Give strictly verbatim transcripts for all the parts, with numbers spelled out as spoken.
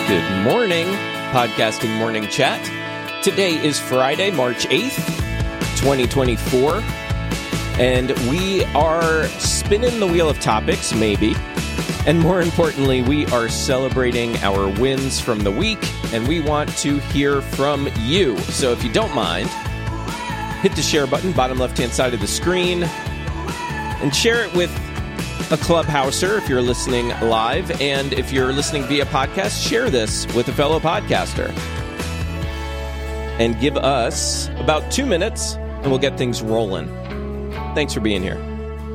Good morning, Podcasting Morning Chat. Today is Friday, March eighth, twenty twenty-four, and we are spinning the wheel of topics, maybe, and more importantly, we are celebrating our wins from the week, and we want to hear from you. So if you don't mind, hit the share button, bottom left-hand side of the screen, and share it with a Clubhouser if you're listening live, and if you're listening via podcast, share this with a fellow podcaster. And give us about two minutes, and we'll get things rolling. Thanks for being here.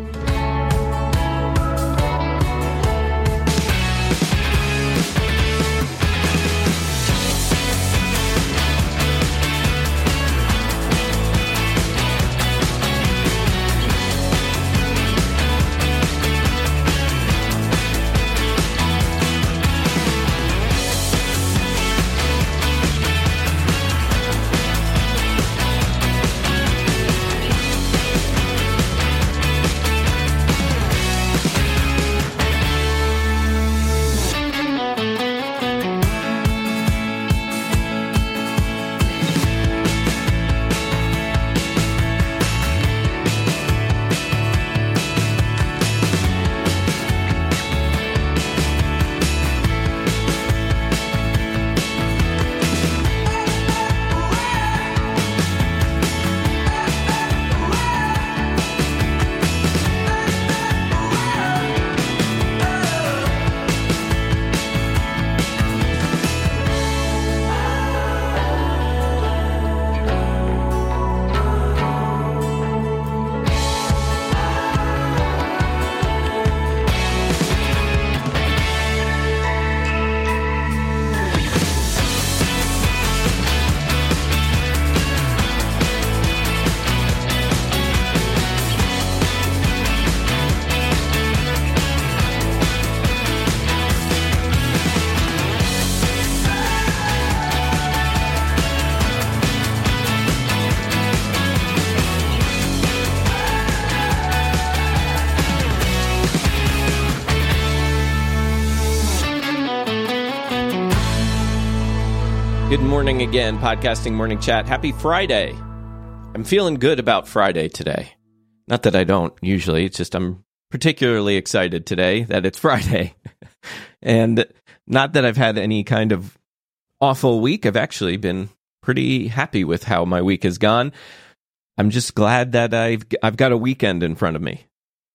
Good morning again, Podcasting Morning Chat. Happy Friday. I'm feeling good about Friday today. Not that I don't usually, it's just I'm particularly excited today that it's Friday. And not that I've had any kind of awful week. I've actually been pretty happy with how my week has gone. I'm just glad that I've I've got a weekend in front of me.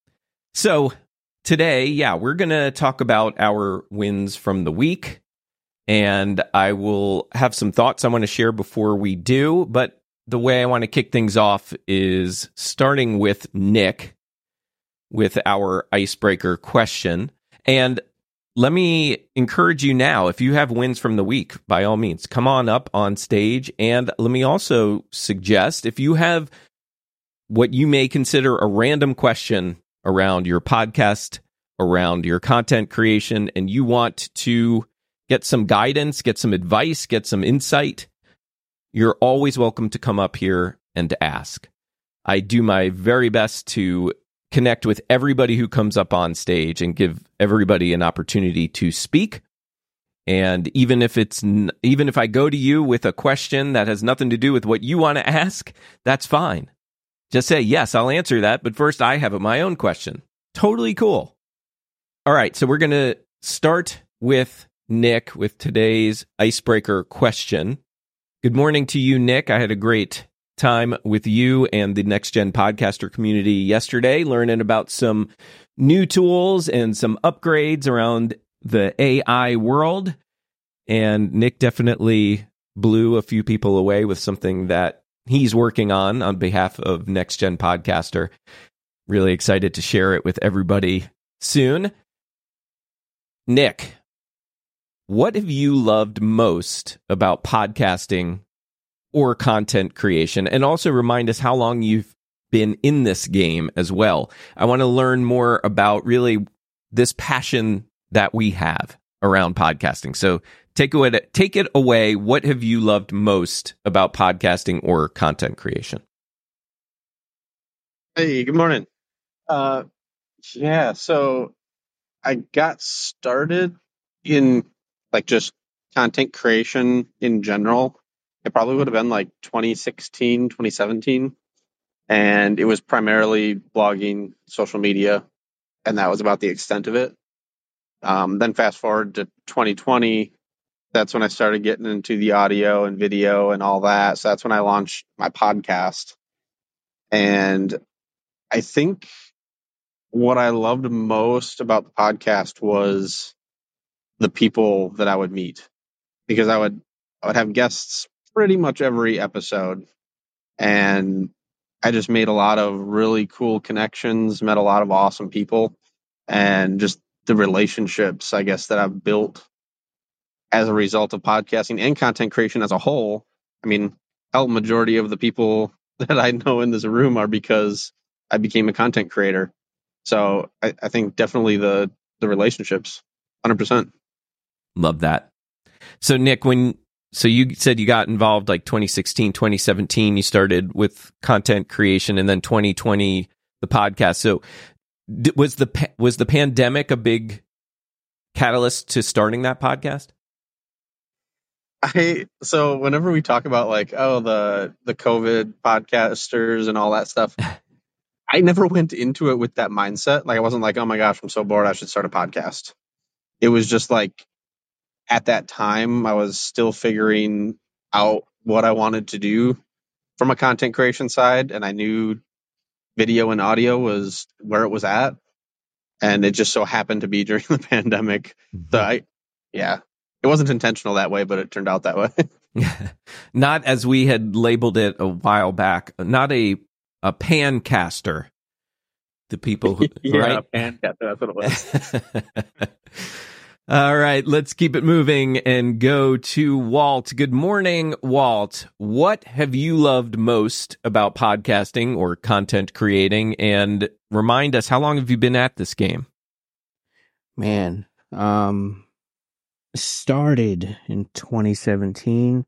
So today, yeah, we're going to talk about our wins from the week. And I will have some thoughts I want to share before we do. But the way I want to kick things off is starting with Nick with our icebreaker question. And let me encourage you now, if you have wins from the week, by all means, come on up on stage. And let me also suggest, if you have what you may consider a random question around your podcast, around your content creation, and you want to get some guidance, get some advice, get some insight, you're always welcome to come up here and to ask. I do my very best to connect with everybody who comes up on stage and give everybody an opportunity to speak. And even if it's even if I go to you with a question that has nothing to do with what you want to ask, that's fine. Just say, yes, I'll answer that, but first I have my own question. Totally cool. All right, so we're going to start with Nick with today's icebreaker question. Good morning to you, Nick. I had a great time with you and the Next Gen Podcaster community yesterday, learning about some new tools and some upgrades around the A I world. And Nick definitely blew a few people away with something that he's working on on behalf of Next Gen Podcaster. Really excited to share it with everybody soon. Nick, what have you loved most about podcasting or content creation? And also remind us how long you've been in this game as well. I want to learn more about really this passion that we have around podcasting. So take it, take it away. What have you loved most about podcasting or content creation? Hey, good morning. Uh, yeah, so I got started in like just content creation in general, it probably would have been like twenty sixteen, twenty seventeen. And it was primarily blogging, social media, and that was about the extent of it. Um, then fast forward to twenty twenty, that's when I started getting into the audio and video and all that. So that's when I launched my podcast. And I think what I loved most about the podcast was the people that I would meet, because I would I would have guests pretty much every episode, and I just made a lot of really cool connections, met a lot of awesome people, and just the relationships, I guess, that I've built as a result of podcasting and content creation as a whole. I mean, hell, majority of the people that I know in this room are because I became a content creator. So I, I think definitely the the relationships, one hundred percent. Love that. So Nick, when so you said you got involved like twenty sixteen, twenty seventeen, you started with content creation, and then twenty twenty the podcast. So was the was the pandemic a big catalyst to starting that podcast? I so whenever we talk about like, oh, the the COVID podcasters and all that stuff, I never went into it with that mindset. Like, I wasn't like, oh my gosh, I'm so bored, I should start a podcast. It was just like, at that time, I was still figuring out what I wanted to do from a content creation side, and I knew video and audio was where it was at, and it just so happened to be during the pandemic. Mm-hmm. So I, yeah, it wasn't intentional that way, but it turned out that way. Not as we had labeled it a while back. Not a a pancaster. The people who yeah, right? a pancaster, that's what it was. All right, let's keep it moving and go to Walt. Good morning, Walt. What have you loved most about podcasting or content creating? And remind us, how long have you been at this game? Man, um, started in twenty seventeen.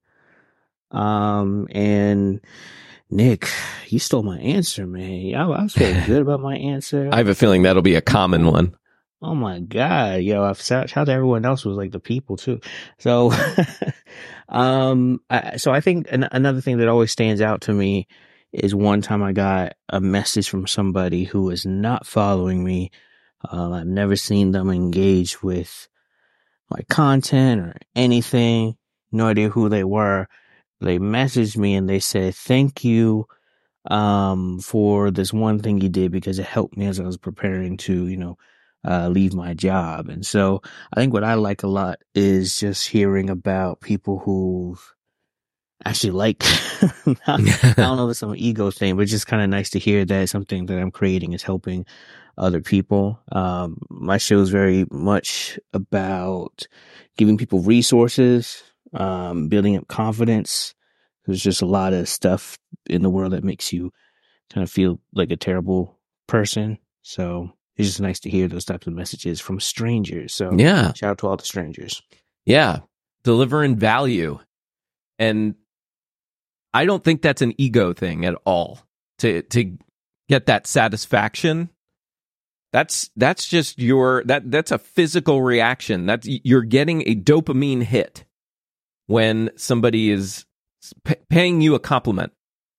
Um, and Nick, you stole my answer, man. I, I was feeling good about my answer. I have a feeling that'll be a common one. Oh my God, yo! I've shout out to everyone else who was like the people too. So, um, I, so I think an, another thing that always stands out to me is one time I got a message from somebody who was not following me. Um, I've never seen them engage with my content or anything. No idea who they were. They messaged me and they said, "Thank you, um, for this one thing you did because it helped me as I was preparing to, you know." Uh, leave my job. And so I think what I like a lot is just hearing about people who actually like, I don't know if it's some ego thing, but it's just kind of nice to hear that something that I'm creating is helping other people. Um, my show is very much about giving people resources, um, building up confidence. There's just a lot of stuff in the world that makes you kind of feel like a terrible person. So it's just nice to hear those types of messages from strangers. So yeah, shout out to all the strangers. Yeah, delivering value. And I don't think that's an ego thing at all. To to get that satisfaction, that's that's just your that that's a physical reaction. That's you're getting a dopamine hit when somebody is p- paying you a compliment.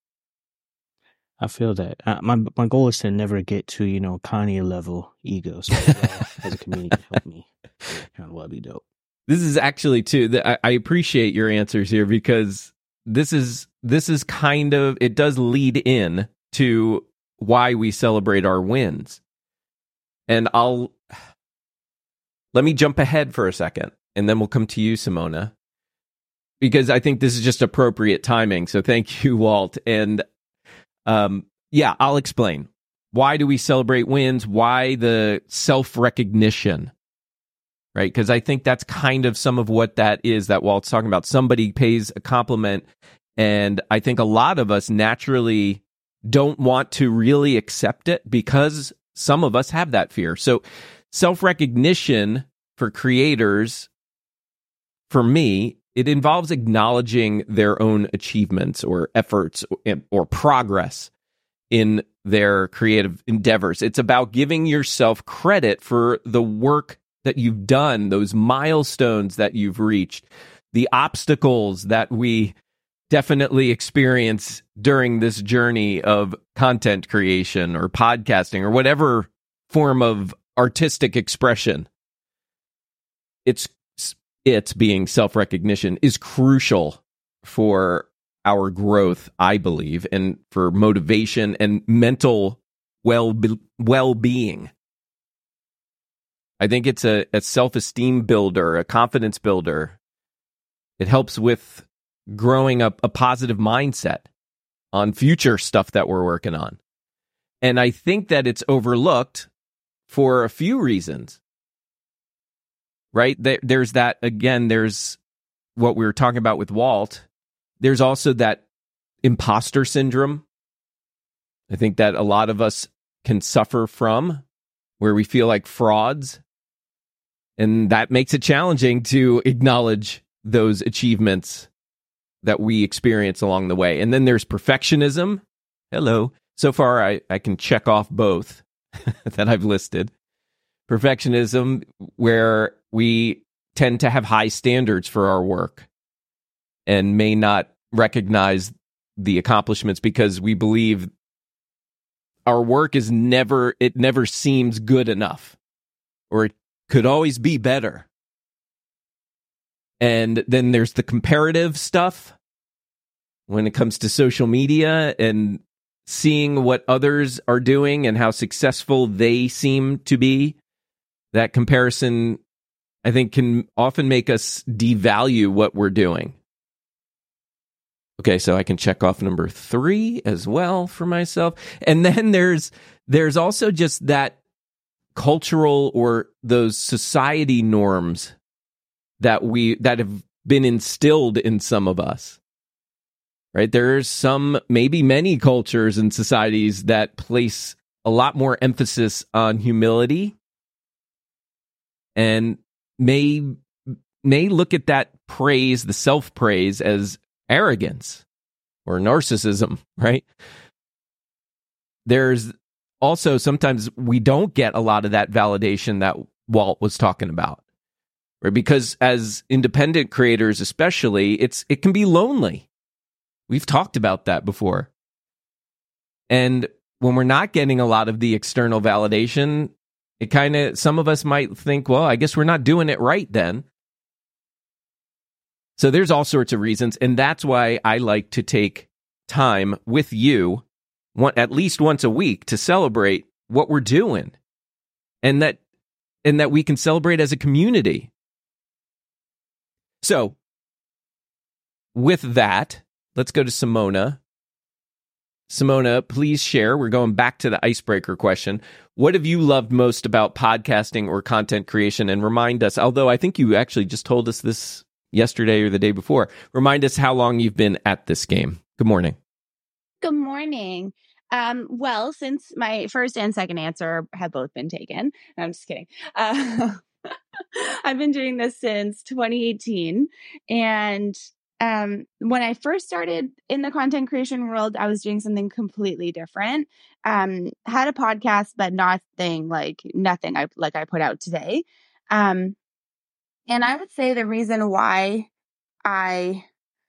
I feel that. Uh, my my goal is to never get to, you know, Kanye level ego. So uh, as a community can help me, kind of would be dope. This is actually too. The, I, I appreciate your answers here because this is this is kind of it does lead in to why we celebrate our wins. And I'll let me jump ahead for a second, and then we'll come to you, Simona, because I think this is just appropriate timing. So thank you, Walt. And Um, yeah, I'll explain. Why do we celebrate wins? Why the self-recognition, right? Because I think that's kind of some of what that is that Walt's talking about. Somebody pays a compliment, and I think a lot of us naturally don't want to really accept it because some of us have that fear. So self-recognition for creators, for me, it involves acknowledging their own achievements or efforts or, or progress in their creative endeavors. It's about giving yourself credit for the work that you've done, those milestones that you've reached, the obstacles that we definitely experience during this journey of content creation or podcasting or whatever form of artistic expression. It's it being self-recognition is crucial for our growth, I believe, and for motivation and mental well well-being. I think it's a, a self-esteem builder, a confidence builder. It helps with growing up a positive mindset on future stuff that we're working on. And I think that it's overlooked for a few reasons, right? There, there's that, again, there's what we were talking about with Walt. There's also that imposter syndrome. I think that a lot of us can suffer from, where we feel like frauds. And that makes it challenging to acknowledge those achievements that we experience along the way. And then there's perfectionism. Hello. So far, I, I can check off both that I've listed. Perfectionism, where we tend to have high standards for our work and may not recognize the accomplishments because we believe our work is never, it never seems good enough, or it could always be better. And then there's the comparative stuff when it comes to social media and seeing what others are doing and how successful they seem to be. That comparison, I think, can often make us devalue what we're doing. Okay, so I can check off number three as well for myself. And then there's there's also just that cultural or those society norms that we that have been instilled in some of us. Right? There's some, maybe many cultures and societies that place a lot more emphasis on humility and may may look at that praise, the self-praise, as arrogance or narcissism, right? There's also sometimes we don't get a lot of that validation that Walt was talking about, right? Because as independent creators, especially, it's it can be lonely. We've talked about that before. And when we're not getting a lot of the external validation, it kind of, some of us might think, well, I guess we're not doing it right then. So there's all sorts of reasons, and that's why I like to take time with you, one, at least once a week, to celebrate what we're doing, and that and that we can celebrate as a community. So, with that, let's go to Simona. Simona, please share. We're going back to the icebreaker question. What have you loved most about podcasting or content creation? And remind us, although I think you actually just told us this yesterday or the day before, remind us how long you've been at this game. Good morning. Good morning. Um, well, since my first and second answer have both been taken, no, I'm just kidding. Uh, I've been doing this since twenty eighteen. And um, when I first started in the content creation world, I was doing something completely different. Um, had a podcast, but nothing like nothing I, like I put out today. Um, and I would say the reason why I,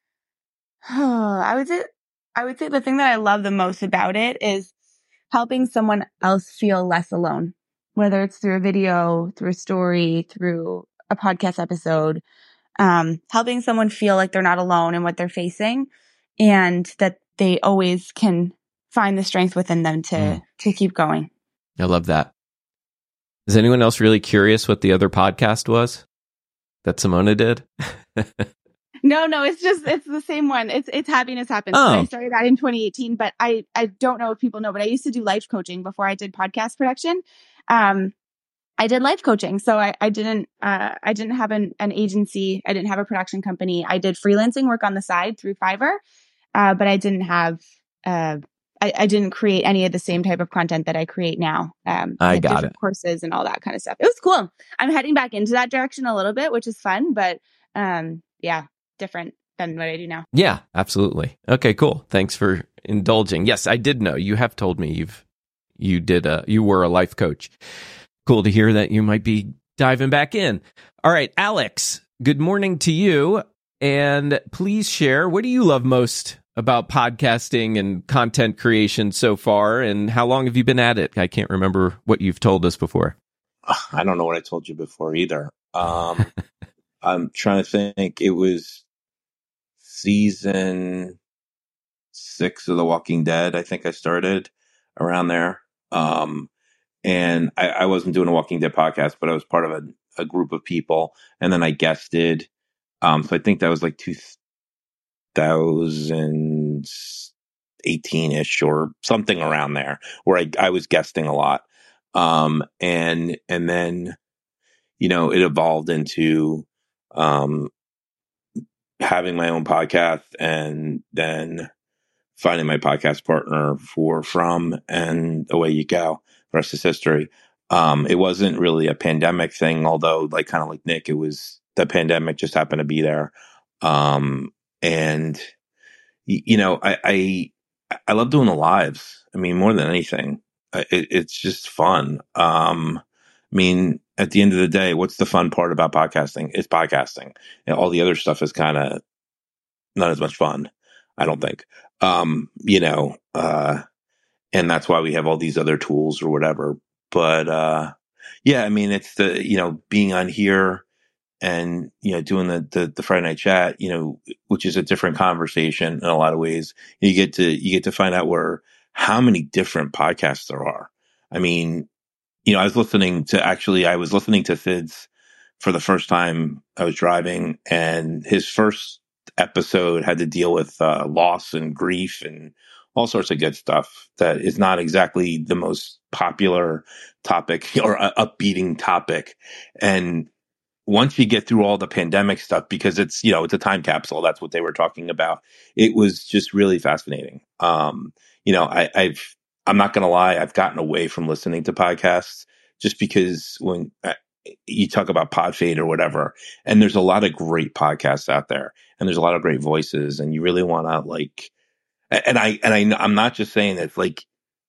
I would say, I would say the thing that I love the most about it is helping someone else feel less alone, whether it's through a video, through a story, through a podcast episode, um, helping someone feel like they're not alone in what they're facing and that they always can find the strength within them to, mm. to keep going. I love that. Is anyone else really curious what the other podcast was that Simona did? No, no, it's just, it's the same one. It's, it's Happiness Happens. Oh. So I started that in twenty eighteen, but I, I don't know if people know, but I used to do life coaching before I did podcast production. Um, I did life coaching. So I, I didn't, uh, I didn't have an, an agency. I didn't have a production company. I did freelancing work on the side through Fiverr. Uh, but I didn't have, uh, I, I didn't create any of the same type of content that I create now. Um, I, I got different it. Courses and all that kind of stuff. It was cool. I'm heading back into that direction a little bit, which is fun, but, um, yeah, different than what I do now. Yeah, absolutely. Okay, cool. Thanks for indulging. Yes, I did know. You have told me you've you did a you were a life coach. Cool to hear that you might be diving back in. All right, Alex, good morning to you. And please share, what do you love most about podcasting and content creation so far? And how long have you been at it? I can't remember what you've told us before. I don't know what I told you before either. Um, I'm trying to think. It was season six of The Walking Dead. I think I started around there. Um, and I, I wasn't doing a Walking Dead podcast, but I was part of a, a group of people. And then I guested. Um, so I think that was like two thousand eighteen-ish or something around there, where I, I was guesting a lot. Um, and, and then, you know, it evolved into, um, having my own podcast, and then finding my podcast partner for From, and away you go. The rest is history. Um, it wasn't really a pandemic thing, although like kind of like Nick, it was the pandemic just happened to be there. Um, and you know, I, I, I love doing the lives. I mean, more than anything, it, it's just fun. Um, I mean, at the end of the day, what's the fun part about podcasting? It's podcasting. And all the other stuff is kind of not as much fun, I don't think. Um, you know, uh, and that's why we have all these other tools or whatever. But, uh, yeah, I mean, it's the, you know, being on here and, you know, doing the, the, the Friday night chat, you know, which is a different conversation in a lot of ways. You get to, you get to find out where, how many different podcasts there are. I mean, you know, I was listening to, actually, I was listening to Sid's for the first time. I was driving, and his first episode had to deal with uh, loss and grief and all sorts of good stuff that is not exactly the most popular topic or uh, upbeating topic. And once you get through all the pandemic stuff, because it's, you know, it's a time capsule, that's what they were talking about. It was just really fascinating. Um, you know, I, I've, I'm not going to lie, I've gotten away from listening to podcasts just because when uh, you talk about Podfade or whatever, and there's a lot of great podcasts out there, and there's a lot of great voices, and you really want to like, and I, and I, I'm not just saying that, like,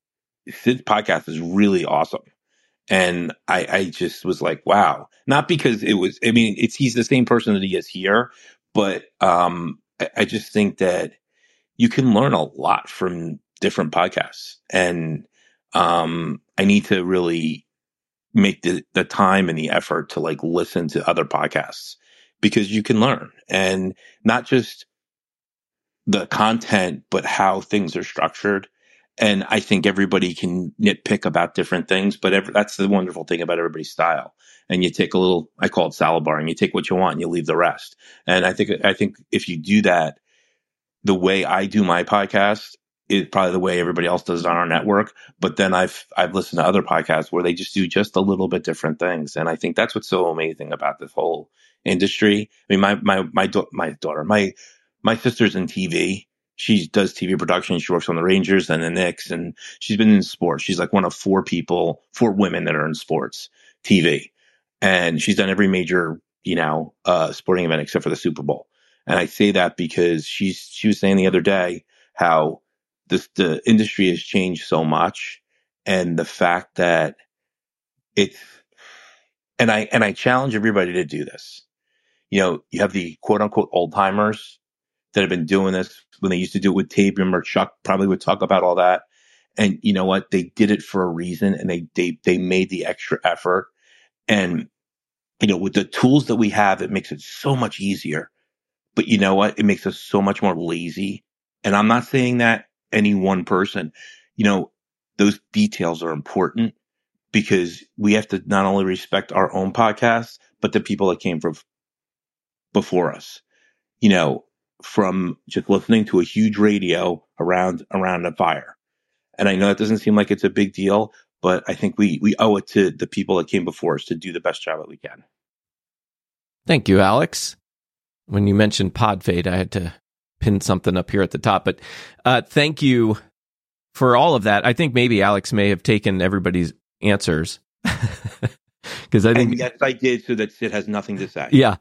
Sid's podcast is really awesome. And I, I just was like, wow, not because it was, I mean, it's, he's the same person that he is here, but, um, I, I just think that you can learn a lot from different podcasts, and, um, I need to really make the, the time and the effort to like listen to other podcasts, because you can learn, and not just the content, but how things are structured. And I think everybody can nitpick about different things, but every, that's the wonderful thing about everybody's style. And you take a little, I call it salad bar, and you take what you want and you leave the rest. And I think, I think if you do that, the way I do my podcast is probably the way everybody else does it on our network. But then I've, I've listened to other podcasts where they just do just a little bit different things. And I think that's what's so amazing about this whole industry. I mean, my, my, my, do- my daughter, my, my sister's in T V. She does T V production. She works on the Rangers and the Knicks, and she's been in sports. She's like one of four people, four women that are in sports T V. And she's done every major, you know, uh, sporting event except for the Super Bowl. And I say that because she's, she was saying the other day how this, the industry has changed so much, and the fact that it's, and I, and I challenge everybody to do this. You know, you have the quote unquote old timers that have been doing this when they used to do it with tape. Remember, Chuck probably would talk about all that. And you know what? They did it for a reason, and they, they, they made the extra effort. And, you know, with the tools that we have, it makes it so much easier. But you know what? It makes us so much more lazy. And I'm not saying that any one person, you know, those details are important, because we have to not only respect our own podcasts, but the people that came from before us, you know, from just listening to a huge radio around, around a fire. And I know it doesn't seem like it's a big deal, but I think we, we owe it to the people that came before us to do the best job that we can. Thank you, Alex. When you mentioned Podfade, I had to pin something up here at the top, but uh, thank you for all of that. I think maybe Alex may have taken everybody's answers, because I think and yes, I did, so that Sid has nothing to say. Yeah.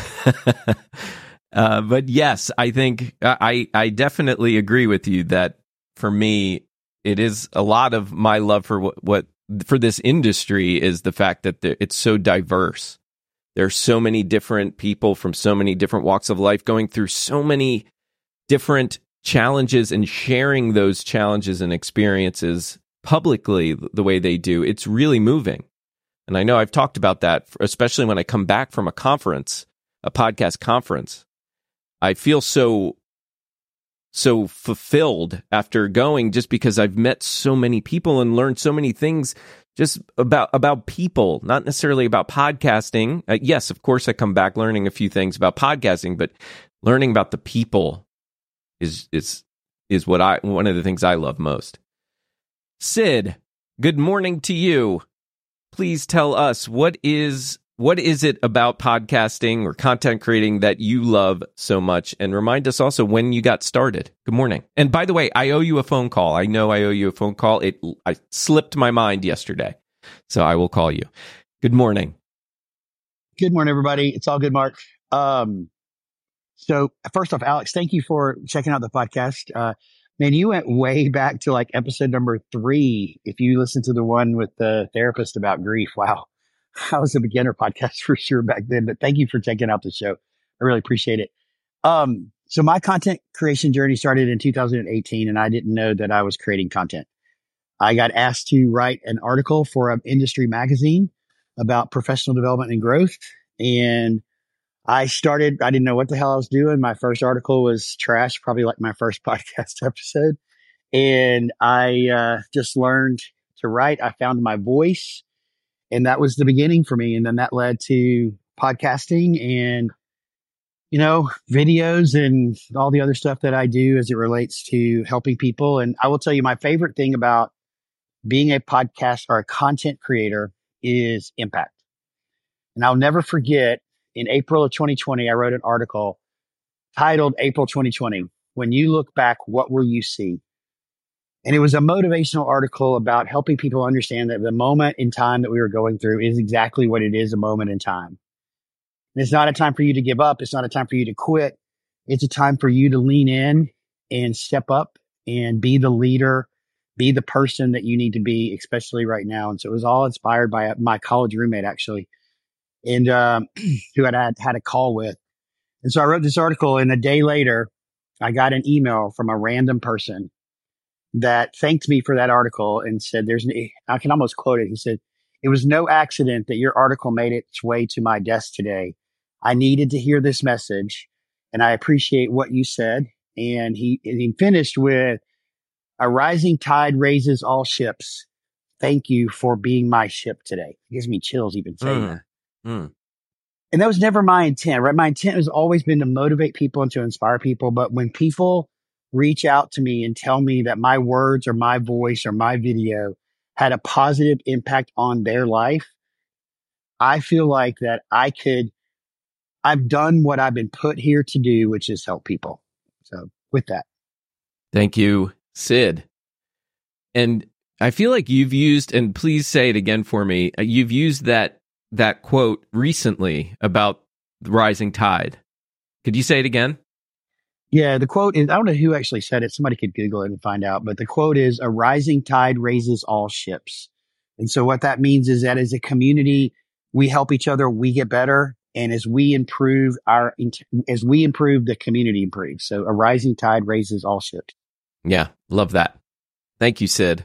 uh, but yes, I think I I definitely agree with you that for me, it is a lot of my love for what, what for this industry is the fact that it's so diverse. There are so many different people from so many different walks of life going through so many different challenges and sharing those challenges and experiences publicly the way they do. It's really moving. And I know I've talked about that, especially when I come back from a conference, a podcast conference. I feel so, so fulfilled after going, just because I've met so many people and learned so many things just about, about people, not necessarily about podcasting. Uh, yes, of course, I come back learning a few things about podcasting, but learning about the people is is is what I one of the things I love most. Sid, good morning to you. Please tell us what is what is it about podcasting or content creating that you love so much, and remind us also when you got started. Good morning. And by the way, I owe you a phone call. I know I owe you a phone call. It I slipped my mind yesterday, so I will call you. Good morning. Good morning, everybody. It's all good, Mark. Um, So first off, Alex, thank you for checking out the podcast. Uh, man, you went way back to like episode number three. If you listen to the one with the therapist about grief, wow, I was a beginner podcast for sure back then, but thank you for checking out the show. I really appreciate it. Um, so my content creation journey started in two thousand eighteen, and I didn't know that I was creating content. I got asked to write an article for an industry magazine about professional development and growth. And I started, I didn't know what the hell I was doing. My first article was trash, probably like my first podcast episode. And I uh, just learned to write. I found my voice, and that was the beginning for me. And then that led to podcasting and, you know, videos and all the other stuff that I do as it relates to helping people. And I will tell you, my favorite thing about being a podcast or a content creator is impact. And I'll never forget, in April of twenty twenty, I wrote an article titled April twenty twenty, When You Look Back, What Will You See? And it was a motivational article about helping people understand that the moment in time that we were going through is exactly what it is, a moment in time. And it's not a time for you to give up. It's not a time for you to quit. It's a time for you to lean in and step up and be the leader, be the person that you need to be, especially right now. And so it was all inspired by my college roommate, actually. And um, who I had had a call with. And so I wrote this article, and a day later, I got an email from a random person that thanked me for that article and said, there's, I can almost quote it. He said, "It was no accident that your article made its way to my desk today. I needed to hear this message, and I appreciate what you said." And he, and he finished with, "A rising tide raises all ships. Thank you for being my ship today." It gives me chills even saying mm. that. Mm. And that was never my intent, right? My intent has always been to motivate people and to inspire people. But when people reach out to me and tell me that my words or my voice or my video had a positive impact on their life, I feel like that I could, I've done what I've been put here to do, which is help people. So with that. Thank you, Sid. And I feel like you've used, and please say it again for me, you've used that that quote recently about the rising tide. Could you say it again? Yeah, the quote is, I don't know who actually said it. Somebody could Google it and find out. But the quote is, "A rising tide raises all ships." And so what that means is that as a community, we help each other, we get better. And as we improve our, as we improve, the community improves. So a rising tide raises all ships. Yeah, love that. Thank you, Sid.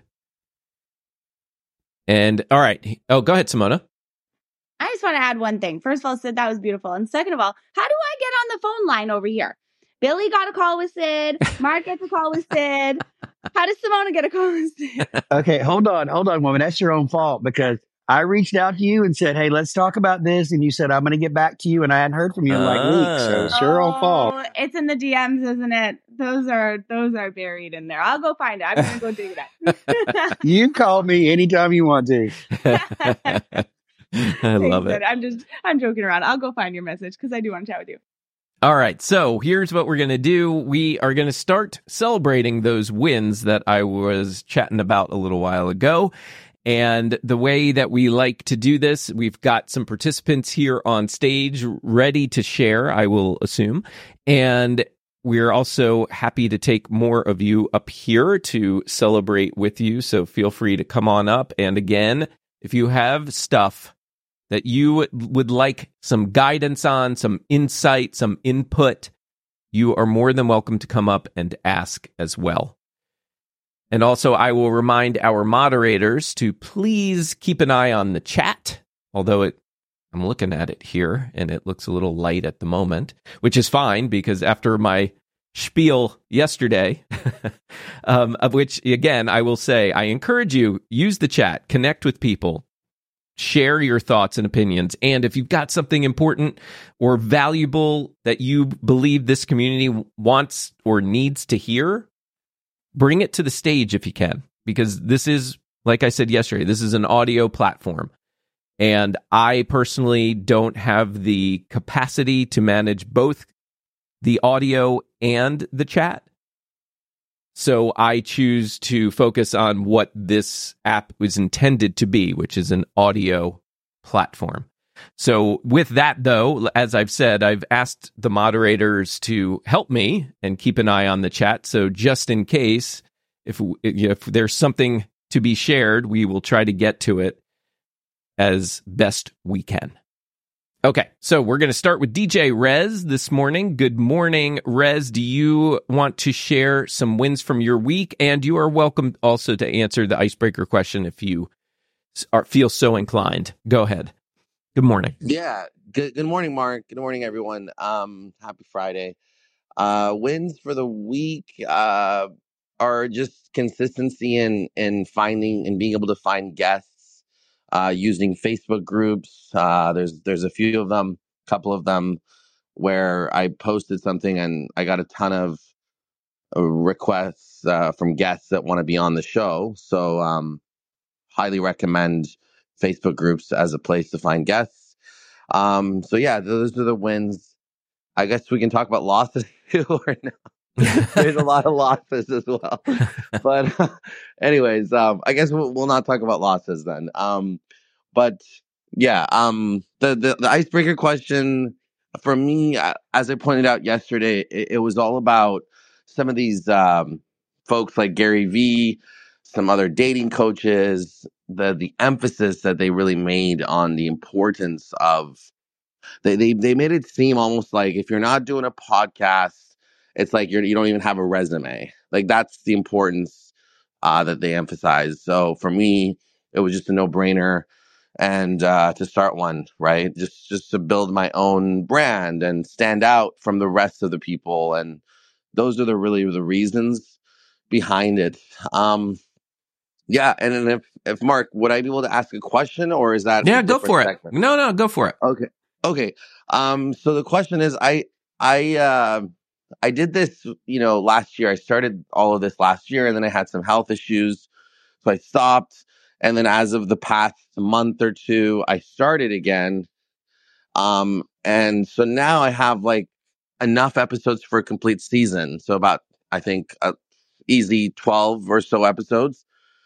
And all right. Oh, go ahead, Simona. I just want to add one thing. First of all, Sid, that was beautiful. And second of all, how do I get on the phone line over here? Billy got a call with Sid. Mark gets a call with Sid. How does Simona get a call with Sid? Okay, hold on. Hold on, woman. That's your own fault, because I reached out to you and said, "Hey, let's talk about this." And you said, "I'm going to get back to you." And I hadn't heard from you in like weeks. So it's your own fault. It's in the D Ms, isn't it? Those are those are buried in there. I'll go find it. I'm going to go dig it up. You call me anytime you want to. I love it. I'm just, I'm joking around. I'll go find your message because I do want to chat with you. All right. So here's what we're going to do. We are going to start celebrating those wins that I was chatting about a little while ago. And the way that we like to do this, we've got some participants here on stage ready to share, I will assume. And we're also happy to take more of you up here to celebrate with you. So feel free to come on up. And again, if you have stuff that you would like some guidance on, some insight, some input, you are more than welcome to come up and ask as well. And also, I will remind our moderators to please keep an eye on the chat, although it, I'm looking at it here, and it looks a little light at the moment, which is fine, because after my spiel yesterday, um, of which, again, I will say, I encourage you, use the chat, connect with people, share your thoughts and opinions, and if you've got something important or valuable that you believe this community wants or needs to hear, bring it to the stage if you can, because this is, like I said yesterday, this is an audio platform, and I personally don't have the capacity to manage both the audio and the chat. So I choose to focus on what this app was intended to be, which is an audio platform. So with that, though, as I've said, I've asked the moderators to help me and keep an eye on the chat. So just in case, if if there's something to be shared, we will try to get to it as best we can. Okay, so we're going to start with D J Rez this morning. Good morning, Rez. Do you want to share some wins from your week? And you are welcome also to answer the icebreaker question if you are, feel so inclined. Go ahead. Good morning. Yeah. Good Good morning, Mark. Good morning, everyone. Um, happy Friday. Uh, wins for the week uh, are just consistency in in finding and being able to find guests uh, using Facebook groups. Uh, there's there's a few of them, a couple of them where I posted something and I got a ton of uh, requests uh, from guests that want to be on the show. So um, highly recommend Facebook groups as a place to find guests. Um, so yeah, those are the wins. I guess we can talk about losses too, or no? There's a lot of losses as well. But uh, anyways, um, I guess we'll, we'll not talk about losses then. Um, but yeah, um, the, the, the icebreaker question for me, uh, as I pointed out yesterday, it, it was all about some of these um, folks like Gary Vee, some other dating coaches, the the emphasis that they really made on the importance of They, they they made it seem almost like if you're not doing a podcast, it's like you're you don't even have a resume. Like that's the importance uh, that they emphasize. So for me, it was just a no brainer, and uh, to start one, right? Just just to build my own brand and stand out from the rest of the people, and those are the really the reasons behind it. Um, yeah, and then if if Mark, would I be able to ask a question, or is that Yeah, a go different for it. segment? No, no, go for it. Okay. Okay. Um, so the question is, I, I, uh, I did this, you know, last year. I started all of this last year, and then I had some health issues, so I stopped. And then as of the past month or two, I started again. Um, and so now I have like enough episodes for a complete season. So about, I think, uh, easy twelve or so episodes.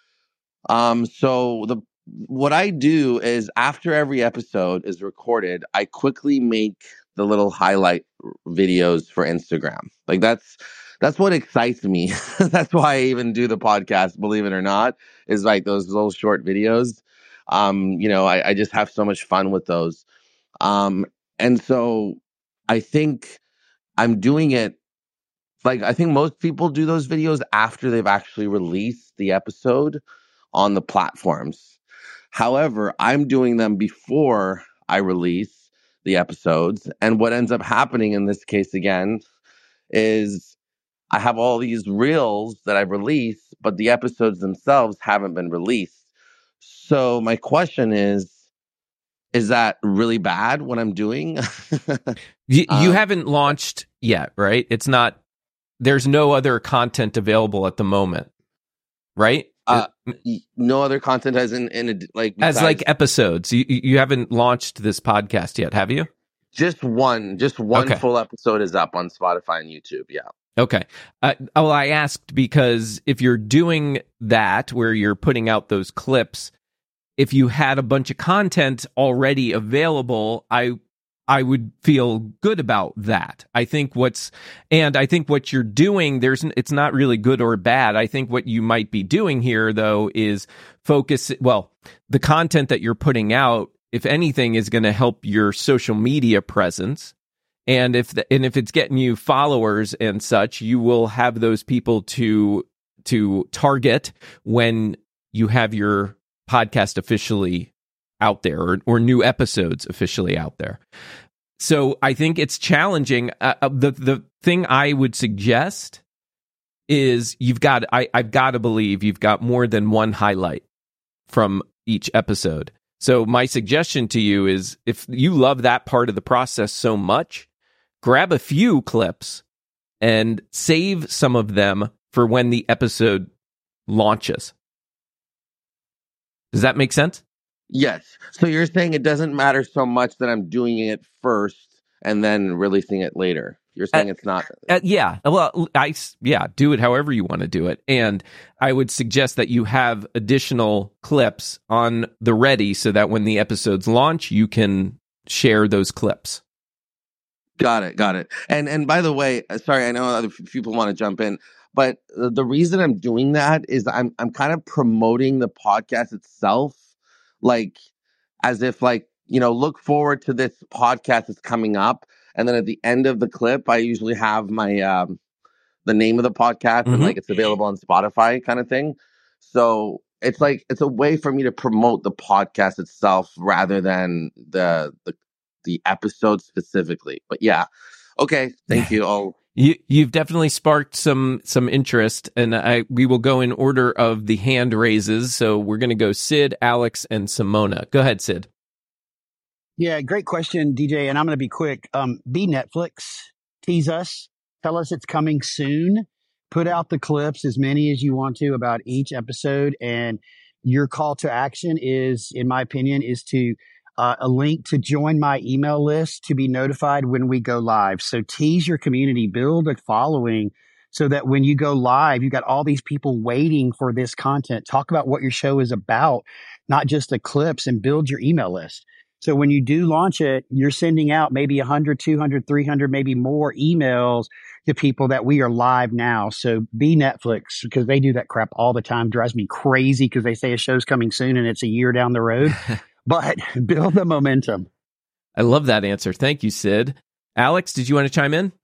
Um, so the what I do is after every episode is recorded, I quickly make the little highlight videos for Instagram. Like that's that's what excites me. That's why I even do the podcast, believe it or not, is like those little short videos. Um, you know, I, I just have so much fun with those. Um, and so I think I'm doing it like I think most people do those videos after they've actually released the episode on the platforms. However, I'm doing them before I release the episodes. And what ends up happening in this case again is I have all these reels that I've released, but the episodes themselves haven't been released. So my question is, is that really bad what I'm doing? You, you um, haven't launched yet, right? It's not, there's no other content available at the moment, right? Uh, no other content as in, in a, like as like episodes. You you haven't launched this podcast yet, have you? Just one, just one Okay. full episode is up on Spotify and YouTube. Yeah. Okay. Uh, well, I asked because if you're doing that, where you're putting out those clips, if you had a bunch of content already available, I I would feel good about that. I think what's, and I think what you're doing, there's, it's not really good or bad. I think what you might be doing here, though, is focus, well, the content that you're putting out if anything, is going to help your social media presence. And if the, and if it's getting you followers and such, you will have those people to to target when you have your podcast officially out there, or, or new episodes officially out there. So I think it's challenging. Uh, the the thing I would suggest is you've got I I've got to believe you've got more than one highlight from each episode. So my suggestion to you is, if you love that part of the process so much, grab a few clips and save some of them for when the episode launches. Does that make sense? Yes. So you're saying it doesn't matter so much that I'm doing it first and then releasing it later. You're saying uh, it's not. Uh, yeah. Well, I yeah. Do it however you want to do it, and I would suggest that you have additional clips on the ready so that when the episodes launch, you can share those clips. Got it. Got it. And and by the way, sorry, I know other people want to jump in, but the reason I'm doing that is I'm I'm kind of promoting the podcast itself, like as if like, you know, look forward to this podcast that's coming up. And then at the end of the clip, I usually have my um, the name of the podcast, mm-hmm. and like it's available on Spotify kind of thing. So it's like it's a way for me to promote the podcast itself rather than the the the episode specifically. But yeah, okay, thank you. I'll... You you've definitely sparked some some interest, and I we will go in order of the hand raises. So we're going to go Sid, Alex, and Simona. Go ahead, Sid. Yeah, great question, D J. And I'm going to be quick. Um, be Netflix. Tease us. Tell us it's coming soon. Put out the clips, as many as you want to, about each episode. And your call to action is, in my opinion, is to uh, a link to join my email list to be notified when we go live. So tease your community, build a following so that when you go live, you got all these people waiting for this content. Talk about what your show is about, not just the clips, and build your email list. So when you do launch it, you're sending out maybe one hundred, two hundred, three hundred, maybe more emails to people that we are live now. So be Netflix, because they do that crap all the time. Drives me crazy because they say a show's coming soon and it's a year down the road. But build the momentum. I love that answer. Thank you, Sid. Alex, did you want to chime in?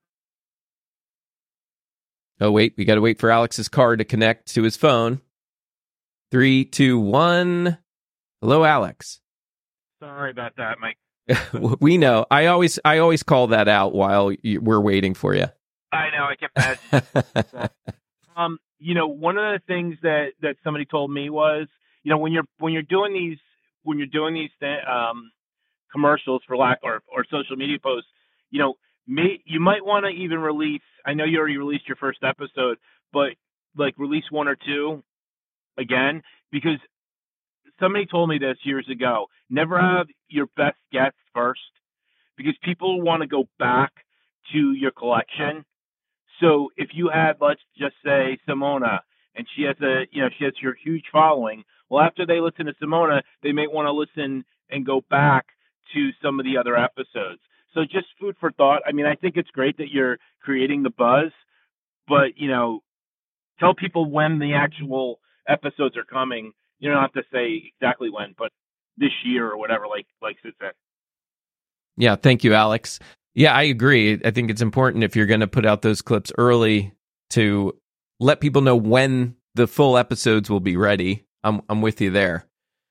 Oh, wait. We got to wait for Alex's car to connect to his phone. Three, two, one. Hello, Alex. Sorry about that, Mike. We know. I always, I always call that out while you, we're waiting for you. I know. I can imagine. um, you know, one of the things that, that somebody told me was, you know, when you're when you're doing these when you're doing these um, commercials for lack or or social media posts, you know, may, you might want to even release. I know you already released your first episode, but like release one or two again, because somebody told me this years ago. Never have your best guests first, because people want to go back to your collection. So if you had, let's just say, Simona, and she has a, you know, she has your huge following. Well, after they listen to Simona, they may want to listen and go back to some of the other episodes. So just food for thought. I mean, I think it's great that you're creating the buzz, but, you know, tell people when the actual episodes are coming. You don't have to say exactly when, but this year or whatever, like like Sid said. Yeah, thank you, Alex. Yeah, I agree. I think it's important, if you're going to put out those clips early, to let people know when the full episodes will be ready. I'm I'm with you there.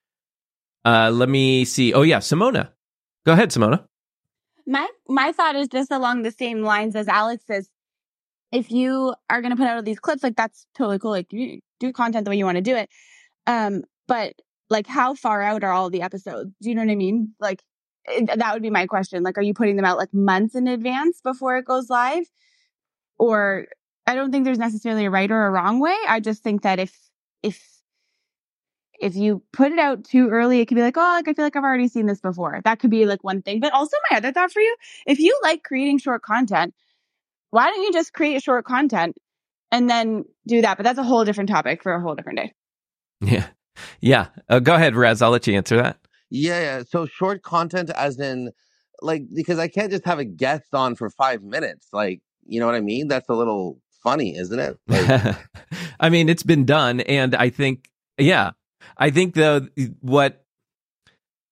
Uh, let me see. Oh yeah, Simona. Go ahead, Simona. My my thought is just along the same lines as Alex's. If you are going to put out these clips, like, that's totally cool. Like, you do content the way you want to do it. Um, but like, how far out are all the episodes? Do you know what I mean? Like, it, that would be my question. Like, are you putting them out like months in advance before it goes live? Or I don't think there's necessarily a right or a wrong way. I just think that if, if, if you put it out too early, it could be like, oh, like, I feel like I've already seen this before. That could be like one thing. But also my other thought for you, if you like creating short content, why don't you just create short content and then do that? But that's a whole different topic for a whole different day. Yeah. Yeah. Uh, go ahead, Rez. I'll let you answer that. Yeah, yeah. So short content as in, like, because I can't just have a guest on for five minutes. Like, you know what I mean? That's a little funny, isn't it? Like, I mean, it's been done. And I think, yeah, I think the, what,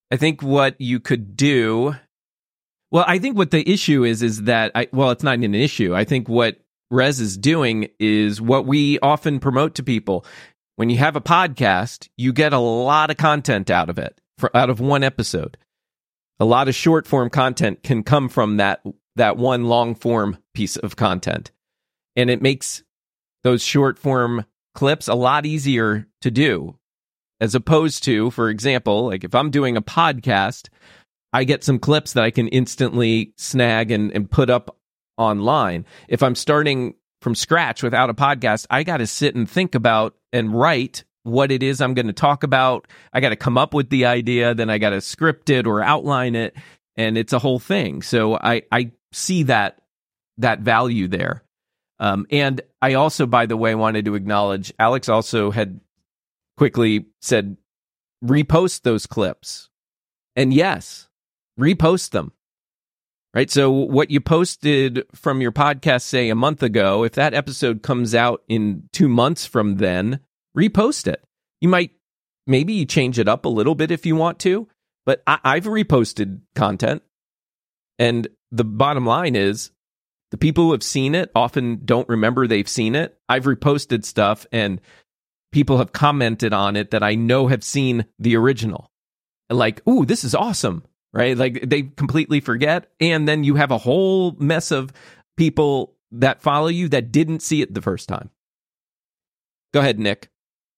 I think what you could do, well, I think what the issue is, is that, I, well, it's not an issue. I think what Rez is doing is what we often promote to people. When you have a podcast, you get a lot of content out of it, for, out of one episode. A lot of short form content can come from that, that one long form piece of content. And it makes those short form clips a lot easier to do. As opposed to, for example, like if I'm doing a podcast, I get some clips that I can instantly snag and, and put up online. If I'm starting from scratch without a podcast, I got to sit and think about and write what it is I'm going to talk about. I got to come up with the idea, then I got to script it or outline it, and it's a whole thing. So I, I see that that value there. Um, and I also, by the way, wanted to acknowledge Alex also had quickly said, repost those clips. And yes, repost them. Right? So what you posted from your podcast, say, a month ago, if that episode comes out in two months from then, repost it. You might, maybe you change it up a little bit if you want to, but I, I've reposted content. And the bottom line is, the people who have seen it often don't remember they've seen it. I've reposted stuff and people have commented on it that I know have seen the original. Like, ooh, this is awesome, right? Like they completely forget. And then you have a whole mess of people that follow you that didn't see it the first time. Go ahead, Nick.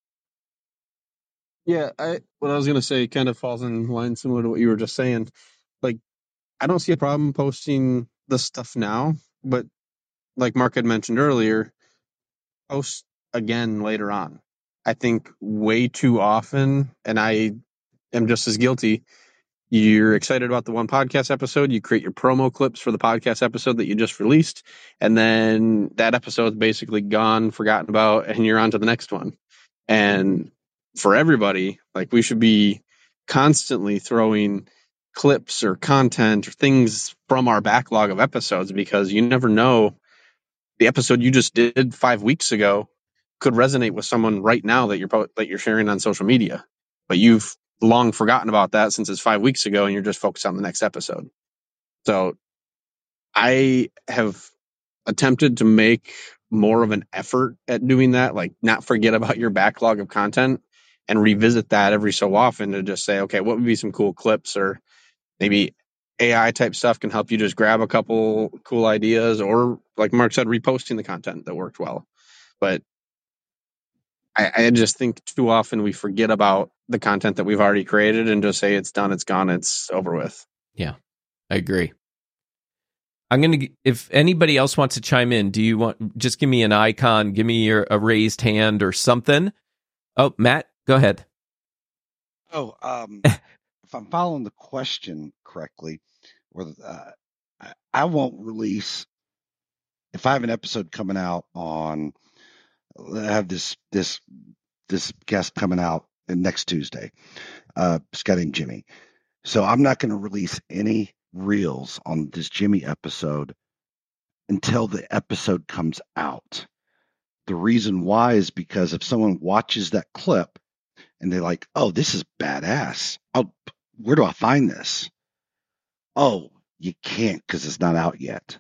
Yeah, I what I was gonna say kind of falls in line similar to what you were just saying. Like, I don't see a problem posting the stuff now, but like Mark had mentioned earlier, post again later on. I think way too often, and I am just as guilty. You're excited about the one podcast episode, you create your promo clips for the podcast episode that you just released, and then that episode's basically gone, forgotten about, and you're on to the next one. And for everybody, like, we should be constantly throwing clips or content or things from our backlog of episodes, because you never know, the episode you just did five weeks ago could resonate with someone right now that you're that you're sharing on social media, but you've long forgotten about that since it's five weeks ago and you're just focused on the next episode. So I have attempted to make more of an effort at doing that, like not forget about your backlog of content and revisit that every so often to just say, okay, what would be some cool clips, or maybe A I type stuff can help you just grab a couple cool ideas, or like Mark said, reposting the content that worked well. But I, I just think too often we forget about the content that we've already created and just say it's done, it's gone, it's over with. Yeah, I agree. I'm going to, if anybody else wants to chime in, do you want, just give me an icon, give me your, a raised hand or something. Oh, Matt, go ahead. Oh, um, if I'm following the question correctly, or uh, I, I won't release, if I have an episode coming out on, I have this, this, this guest coming out next Tuesday, uh, this guy named Jimmy. So I'm not going to release any reels on this Jimmy episode until the episode comes out. The reason why is because if someone watches that clip and they're like, oh, this is badass. Oh, where do I find this? Oh, you can't because it's not out yet.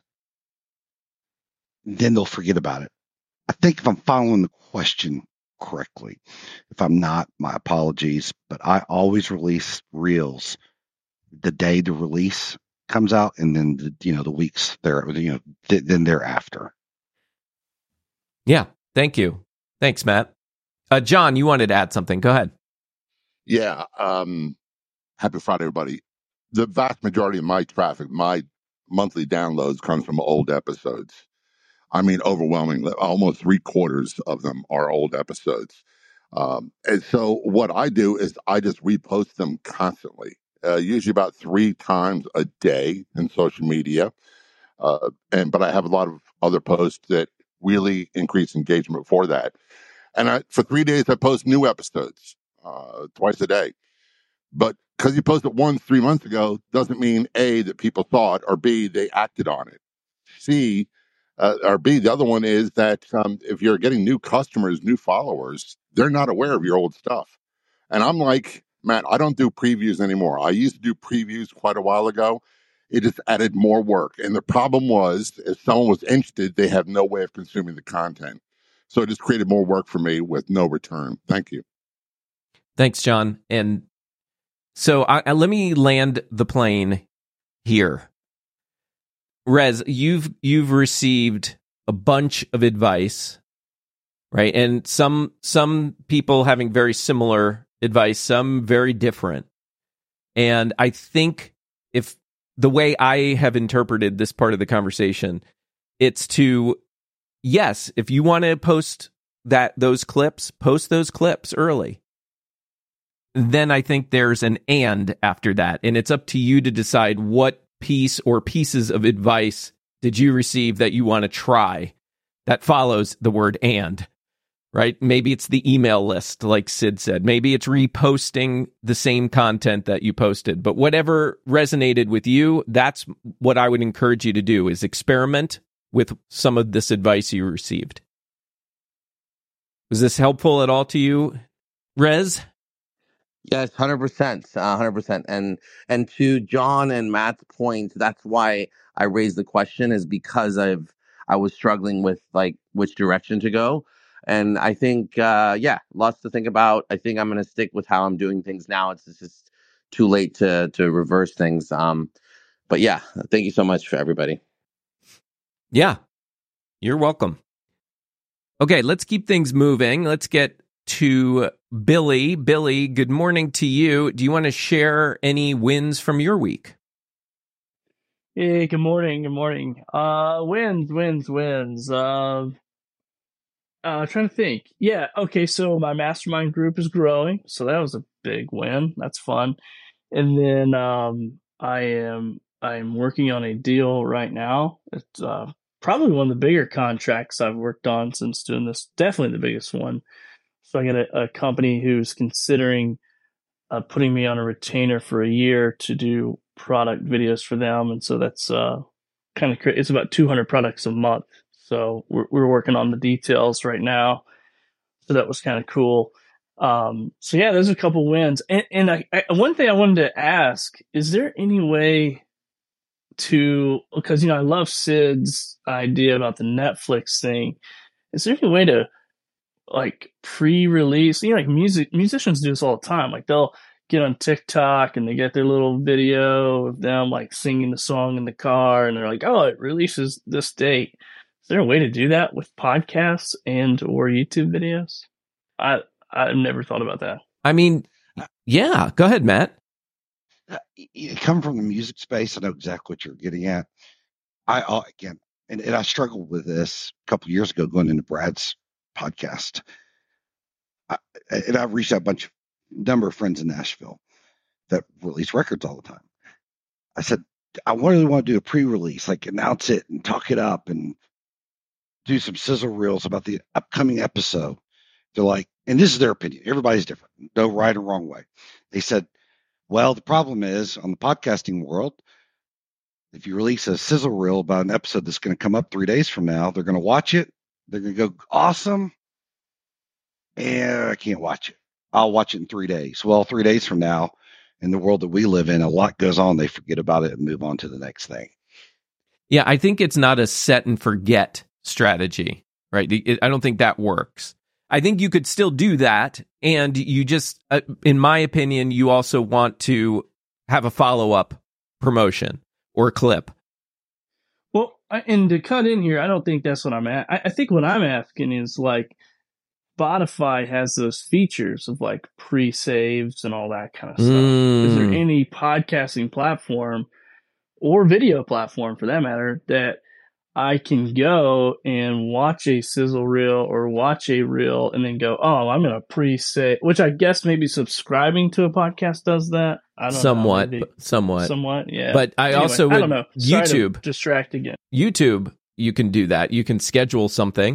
Then they'll forget about it. I think if I'm following the question correctly, if I'm not, my apologies, but I always release reels the day the release comes out, and then the, you know, the weeks there, you know, th- then thereafter. Yeah, thank you. Thanks, Matt. Uh, John, you wanted to add something. Go ahead. Yeah. Um, happy Friday, everybody. The vast majority of my traffic, my monthly downloads, comes from old episodes. I mean, overwhelmingly, almost three quarters of them are old episodes. Um, and so what I do is I just repost them constantly. Uh, usually about three times a day in social media. Uh, and but I have a lot of other posts that really increase engagement for that. And I, for three days, I post new episodes uh, twice a day. But because you posted one three months ago doesn't mean A, that people saw it, or B, they acted on it. C, uh, or B, the other one is that um, if you're getting new customers, new followers, they're not aware of your old stuff. And I'm like, Matt, I don't do previews anymore. I used to do previews quite a while ago. It just added more work. And the problem was, if someone was interested, they have no way of consuming the content. So it just created more work for me with no return. Thank you. Thanks, John. And so I, I, let me land the plane here. Rez, you've you've received a bunch of advice, right? And some some people having very similar advice, some very different. And I think if the way I have interpreted this part of the conversation, it's to, yes, if you want to post that those clips, post those clips early. Then I think there's an and after that. And it's up to you to decide what piece or pieces of advice did you receive that you want to try that follows the word and, right? Maybe it's the email list, like Sid said. Maybe it's reposting the same content that you posted. But whatever resonated with you, that's what I would encourage you to do, is experiment with some of this advice you received. Was this helpful at all to you, Rez? Yes, hundred percent, hundred percent. And and to John and Matt's point, that's why I raised the question, is because I've I was struggling with like which direction to go. And I think, uh, yeah, lots to think about. I think I'm going to stick with how I'm doing things now. It's, it's just too late to to reverse things. Um, but yeah, thank you so much for everybody. Yeah, you're welcome. Okay, let's keep things moving. Let's get to Billy. Billy, good morning to you. Do you want to share any wins from your week? Hey, good morning. Good morning. Uh, wins, wins, wins. Uh, uh, trying to think. Yeah. Okay. So my mastermind group is growing. So that was a big win. That's fun. And then, um, I am, I'm working on a deal right now. It's, uh, probably one of the bigger contracts I've worked on since doing this. Definitely the biggest one. So I got a, a company who's considering uh, putting me on a retainer for a year to do product videos for them, and so that's uh, kind of cra- it's about two hundred products a month. So we're we're working on the details right now. So that was kind of cool. Um, so yeah, there's a couple wins, and and I, I, one thing I wanted to ask: is there any way to, because you know I love Sid's idea about the Netflix thing. Is there any way to like pre-release, you know, like music musicians do this all the time. Like they'll get on TikTok and they get their little video of them like singing the song in the car, and they're like, "Oh, it releases this date." Is there a way to do that with podcasts and or YouTube videos? I I've never thought about that. I mean, yeah. Go ahead, Matt. You come from the music space. I know exactly what you're getting at. I uh, again, and, and I struggled with this a couple of years ago going into Brad's podcast. I, and I've reached out a bunch of number of friends in Nashville that release records all the time. I said, I really want to do a pre-release, like announce it and talk it up and do some sizzle reels about the upcoming episode. They're like, and this is their opinion. Everybody's different. No right or wrong way. They said, well, the problem is on the podcasting world, if you release a sizzle reel about an episode that's going to come up three days from now, they're going to watch it. They're going to go, awesome. And I can't watch it. I'll watch it in three days. Well, three days from now, in the world that we live in, a lot goes on. They forget about it and move on to the next thing. Yeah, I think it's not a set and forget strategy, right? It, I don't think that works. I think you could still do that. And you just, uh, in my opinion, you also want to have a follow-up promotion or clip. Well, I, and to cut in here, I don't think that's what I'm at. I, I think what I'm asking is like, Spotify has those features of like pre-saves and all that kind of stuff. Mm. Is there any podcasting platform or video platform for that matter that I can go and watch a sizzle reel or watch a reel and then go, oh, I'm going to pre-save, which I guess maybe subscribing to a podcast does that. I don't somewhat, know. Somewhat. Somewhat, yeah. But I anyway, also would, I don't know. Sorry YouTube. To distract again. YouTube, you can do that. You can schedule something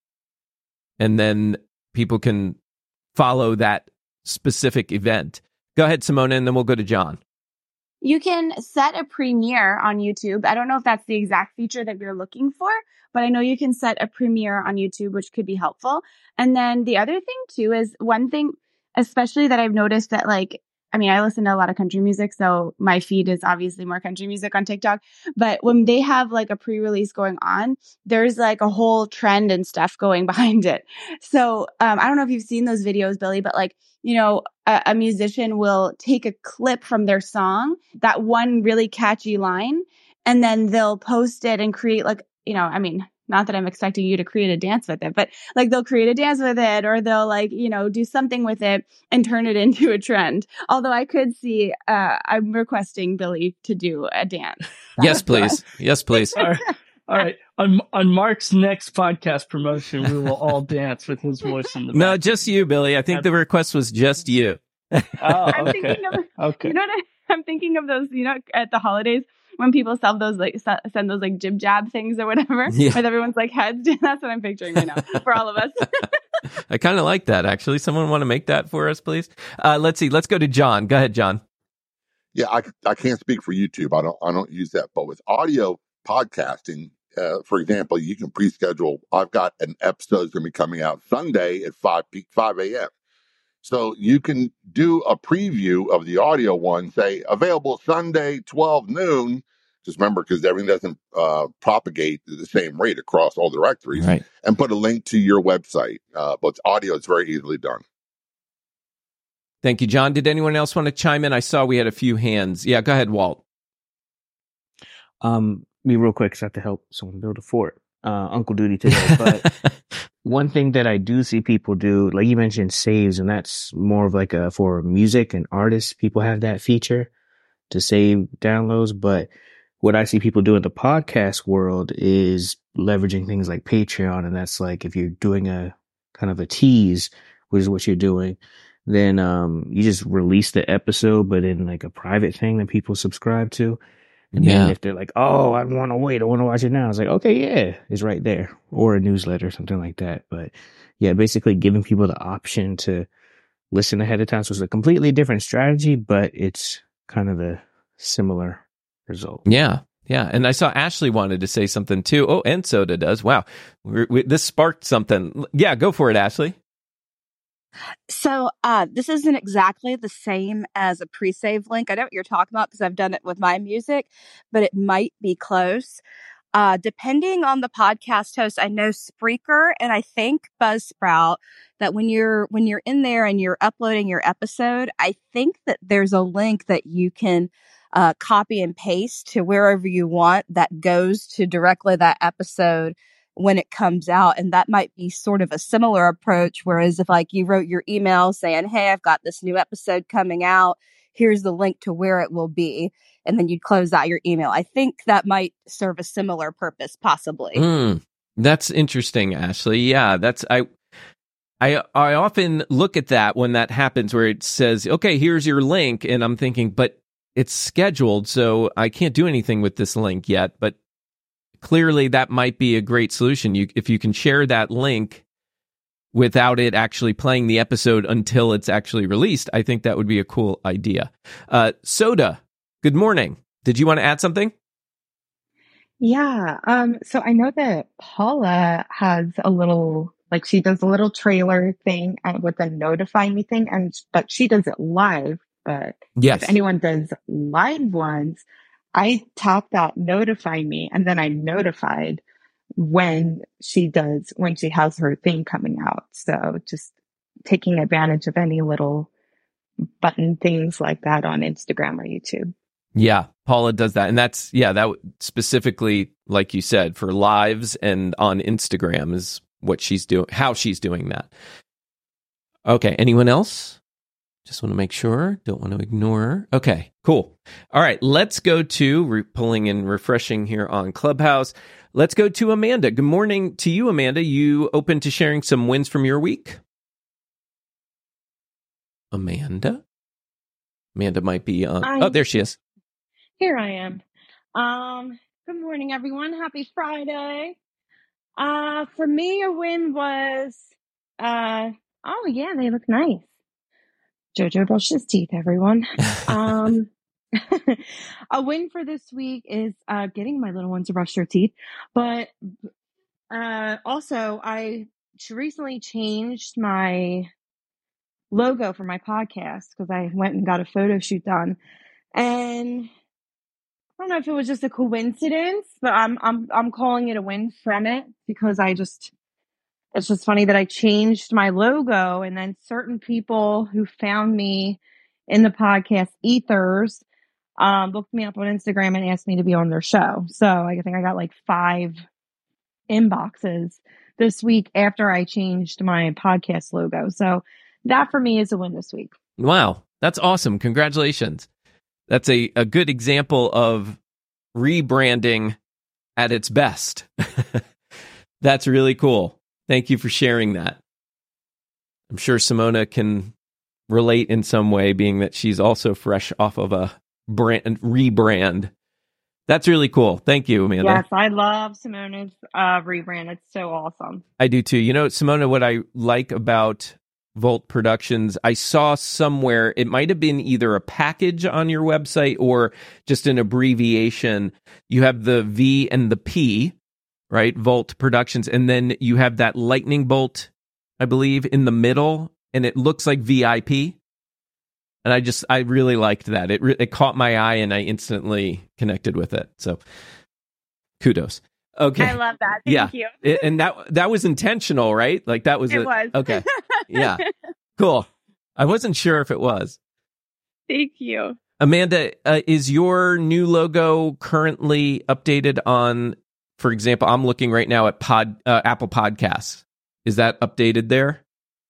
and then people can follow that specific event. Go ahead, Simona, and then we'll go to John. You can set a premiere on YouTube. I don't know if that's the exact feature that you're looking for, but I know you can set a premiere on YouTube, which could be helpful. And then the other thing too is one thing, especially that I've noticed that like I mean, I listen to a lot of country music, so my feed is obviously more country music on TikTok. But when they have like a pre-release going on, there's like a whole trend and stuff going behind it. So um, I don't know if you've seen those videos, Billy, but like, you know, a, a musician will take a clip from their song, that one really catchy line, and then they'll post it and create like, you know, I mean, not that I'm expecting you to create a dance with it, but like they'll create a dance with it, or they'll like, you know, do something with it and turn it into a trend. Although I could see, uh, I'm requesting Billy to do a dance. Yes, please. Yes, please. All right. All right. On on Mark's next podcast promotion, we will all dance with his voice in the No, back. just you, Billy. I think the request was just you. Oh, I'm okay. thinking of, Okay. you know what I, I'm thinking of those, you know, at the holidays when people sell those, like, s- send those like jib jab things or whatever, Yeah. with everyone's like heads. That's what I'm picturing right now for all of us. I kind of like that, actually. Someone want to make that for us, please? Uh, let's see. Let's go to John. Go ahead, John. Yeah, I, I can't speak for YouTube. I don't I don't use that. But with audio podcasting, uh, for example, you can pre-schedule. I've got an episode that's going to be coming out Sunday at five a.m. So you can do a preview of the audio one, say available Sunday, twelve noon. Just remember, because everything doesn't uh, propagate at the same rate across all directories, Right. and put a link to your website. Uh, but audio is very easily done. Thank you, John. Did anyone else want to chime in? I saw we had a few hands. Yeah, go ahead, Walt. Um, be real quick, 'cause I have to help someone build a fort. Uh, Uncle Duty today. But one thing that I do see people do, like you mentioned, saves, and that's more of like a for music and artists. People have that feature to save downloads. But what I see people do in the podcast world is leveraging things like Patreon, and that's like if you're doing a kind of a tease, which is what you're doing, then um you just release the episode, but in like a private thing that people subscribe to. And Yeah. then if they're like, oh, I want to wait, I want to watch it now, it's like, okay, yeah, it's right there. Or a newsletter or something like that. But yeah, basically giving people the option to listen ahead of time. So it's a completely different strategy, but it's kind of the similar result. Yeah. Yeah. And I saw Ashley wanted to say something too. Oh, and Soda does. Wow. We're, we, this sparked something. Yeah, go for it, Ashley. So uh, this isn't exactly the same as a pre-save link. I know what you're talking about because I've done it with my music, but it might be close. Uh, depending on the podcast host, I know Spreaker and I think Buzzsprout, that when you're when you're in there and you're uploading your episode, I think that there's a link that you can uh, copy and paste to wherever you want that goes to directly that episode when it comes out. And that might be sort of a similar approach. Whereas if like you wrote your email saying, hey, I've got this new episode coming out, here's the link to where it will be. And then you'd close out your email. I think that might serve a similar purpose, possibly. Mm, that's interesting, Ashley. Yeah, that's, I, I, I often look at that when that happens where it says, okay, here's your link. And I'm thinking, but it's scheduled, so I can't do anything with this link yet. But clearly that might be a great solution. You, if you can share that link without it actually playing the episode until it's actually released, I think that would be a cool idea. Uh, Soda, good morning. Did you want to add something? Yeah. Um, so I know that Paula has a little, like she does a little trailer thing and with a notify me thing, and but she does it live. But Yes. if anyone does live ones, I tap that notify me, and then I'm notified when she does, when she has her thing coming out. So just taking advantage of any little button things like that on Instagram or YouTube. Yeah, Paula does that. And that's, yeah, that w- specifically, like you said, for lives and on Instagram is what she's doing, how she's doing that. Okay, anyone else? Just want to make sure. Don't want to ignore her. Okay, cool. All right, let's go to, re- pulling and refreshing here on Clubhouse. Let's go to Amanda. Good morning to you, Amanda. You open to sharing some wins from your week? Amanda? Amanda might be on. I- Oh, there she is. Here I am. Um, good morning, everyone. Happy Friday. Uh, for me, a win was, uh, oh yeah, they look nice. Jojo brushed his teeth, everyone. um, a win for this week is, uh, getting my little one to brush their teeth. But, uh, also I recently changed my logo for my podcast because I went and got a photo shoot done. And I don't know if it was just a coincidence, but I'm I'm I'm calling it a win from it because I just it's just funny that I changed my logo and then certain people who found me in the podcast ethers um, looked me up on Instagram and asked me to be on their show. So I think I got like five inboxes this week after I changed my podcast logo. So that for me is a win this week. Wow, that's awesome. Congratulations. That's a, a good example of rebranding at its best. That's really cool. Thank you for sharing that. I'm sure Simona can relate in some way, being that she's also fresh off of a brand rebrand. That's really cool. Thank you, Amanda. Yes, I love Simona's uh, rebrand. It's so awesome. I do too. You know, Simona, what I like about Volt Productions, I saw somewhere, it might have been either a package on your website or just an abbreviation. You have the V and the P, right? Volt Productions. And then you have that lightning bolt, I believe, in the middle, and it looks like V I P. And I just, I really liked that. It, re- it caught my eye and I instantly connected with it. So kudos. Okay. I love that. Thank yeah. you. It, and that that was intentional, right? Like that was It a, was. Okay. Yeah. Cool. I wasn't sure if it was. Thank you. Amanda, uh, is your new logo currently updated on, for example, I'm looking right now at Pod uh, Apple Podcasts. Is that updated there?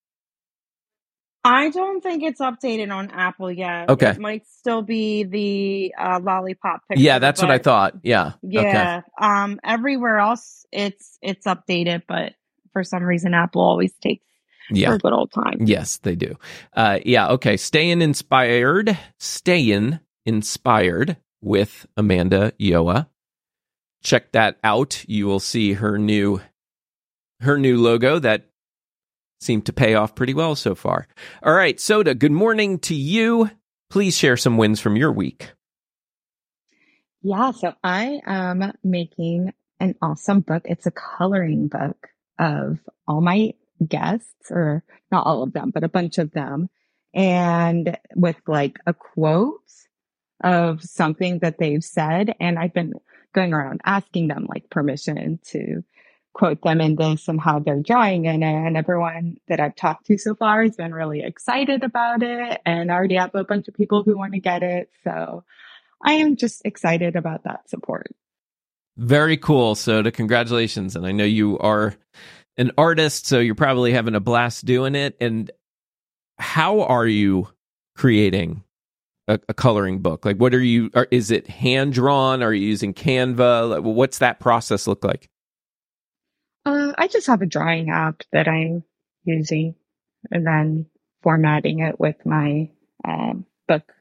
I don't think it's updated on Apple yet. Okay. It might still be the uh, lollipop picture. Yeah, that's what I but thought. Yeah. Yeah. Okay. Um. Everywhere else, it's it's updated, but for some reason, Apple always takes Yeah. a good old time. Yes, they do. Uh, yeah. Okay. Staying inspired. Staying inspired with Amanda Yoa. Check that out. You will see her new her new logo that seemed to pay off pretty well so far. All right, Soda, good morning to you. Please share some wins from your week. Yeah, so I am making an awesome book. It's a coloring book of all my guests, or not all of them, but a bunch of them, and with like a quote of something that they've said. And I've been going around asking them like permission to quote them in this and how they're drawing in it. And everyone that I've talked to so far has been really excited about it. And I already have a bunch of people who want to get it. So I am just excited about that support. Very cool, Soda. Congratulations. And I know you are an artist, so you're probably having a blast doing it. And how are you creating a, a coloring book? Like, what are you, are, is it hand drawn? Are you using Canva? Like, what's that process look like? Uh, I just have a drawing app that I'm using and then formatting it with my um, book.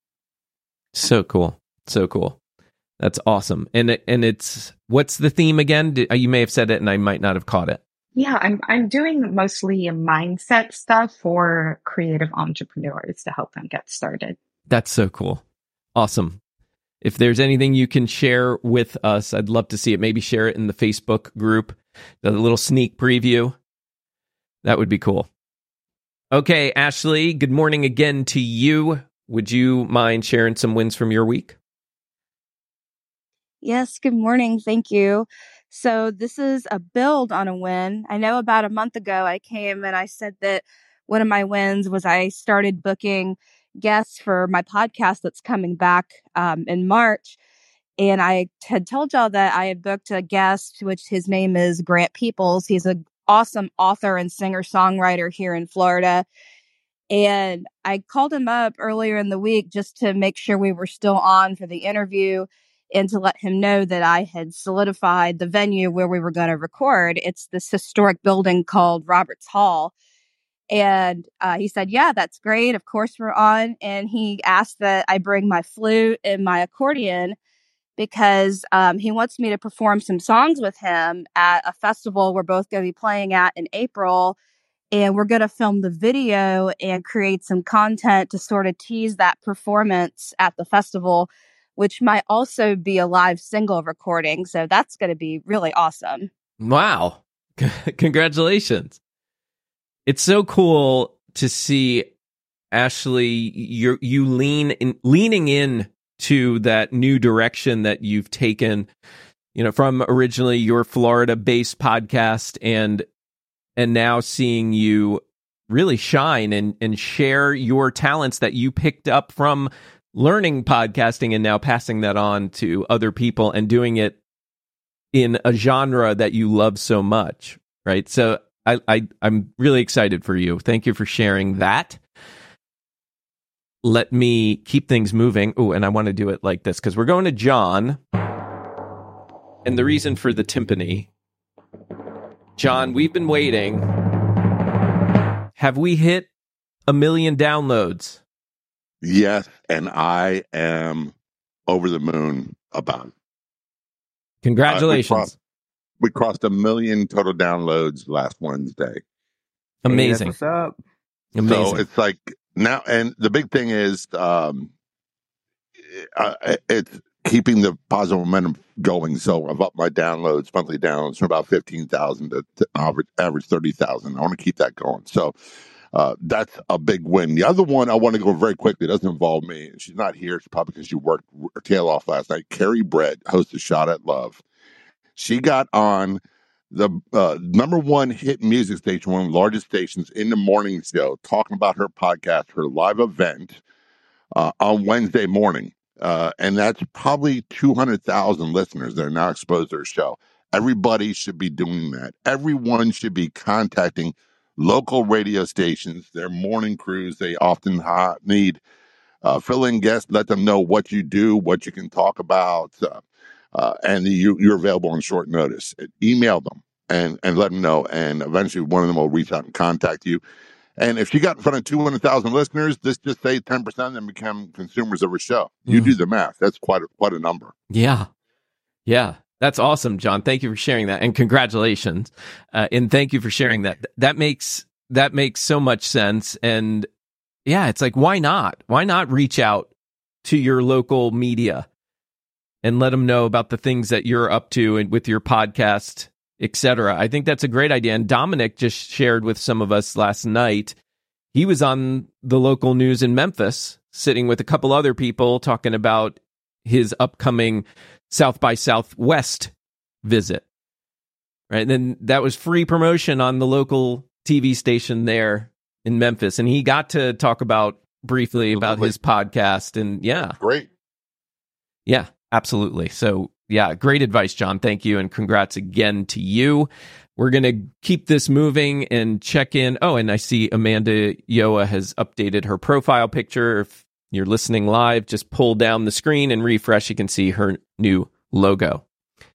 So cool. So cool. That's awesome. And it, and it's, what's the theme again? Did, you may have said it and I might not have caught it. Yeah, I'm I'm doing mostly mindset stuff for creative entrepreneurs to help them get started. That's so cool. Awesome. If there's anything you can share with us, I'd love to see it. Maybe share it in the Facebook group, the little sneak preview. That would be cool. Okay, Ashley, good morning again to you. Would you mind sharing some wins from your week? Yes, good morning. Thank you. So this is a build on a win. I know about a month ago I came and I said that one of my wins was I started booking guests for my podcast that's coming back um, in March. And I had told y'all that I had booked a guest, which his name is Grant Peoples. He's an awesome author and singer-songwriter here in Florida. And I called him up earlier in the week just to make sure we were still on for the interview and to let him know that I had solidified the venue where we were going to record. It's this historic building called Roberts Hall. And uh, he said, yeah, that's great. Of course we're on. And he asked that I bring my flute and my accordion because um, he wants me to perform some songs with him at a festival we're both going to be playing at in April. And we're going to film the video and create some content to sort of tease that performance at the festival, which might also be a live single recording. So that's going to be really awesome. Wow. Congratulations. It's so cool to see Ashley, you you lean in, leaning in to that new direction that you've taken, you know, from originally your Florida-based podcast and and now seeing you really shine and, and share your talents that you picked up from learning podcasting and now passing that on to other people and doing it in a genre that you love so much, right? So I, I, I'm really excited for you. Thank you for sharing that. Let me keep things moving. Oh, and I want to do it like this because we're going to John. And the reason for the timpani, John, we've been waiting. Have we hit a million downloads? Yes, and I am over the moon about it. Congratulations. Uh, we, crossed, we crossed a million total downloads last Wednesday. Amazing. Hey, that's what's up? Amazing. So it's like now, and the big thing is um, uh, it's keeping the positive momentum going. So I've upped my downloads, monthly downloads from about fifteen thousand to, to average, average thirty thousand. I want to keep that going. So Uh, that's a big win. The other one I want to go very quickly. It doesn't involve me. She's not here. It's probably because she worked her tail off last night. Carrie Brett hosts a Shot at Love. She got on the uh, number one hit music station, one of the largest stations in the morning show, talking about her podcast, her live event uh, on Wednesday morning. Uh, and that's probably two hundred thousand listeners that are now exposed to her show. Everybody should be doing that. Everyone should be contacting local radio stations, their morning crews. They often ha- need uh, fill-in guests. Let them know what you do, what you can talk about, uh, uh, and you, you're available on short notice. Email them and, and let them know, and eventually one of them will reach out and contact you. And if you got in front of two hundred thousand listeners, this just say ten percent of them become consumers of her show. You Mm. do the math. That's quite a, quite a number. Yeah. Yeah. That's awesome, John. Thank you for sharing that, and congratulations. Uh, and thank you for sharing that. That makes that makes so much sense. And yeah, it's like, why not? Why not reach out to your local media and let them know about the things that you're up to and with your podcast, et cetera. I think that's a great idea. And Dominic just shared with some of us last night. He was on the local news in Memphis, sitting with a couple other people talking about his upcoming South by Southwest visit, right? And then that was free promotion on the local T V station there in Memphis. And he got to talk about briefly about his podcast. And yeah. Great. Yeah, absolutely. So yeah, great advice, John. Thank you. And congrats again to you. We're going to keep this moving and check in. Oh, and I see Amanda Yoa has updated her profile picture. If you're listening live, just pull down the screen and refresh. You can see her new logo.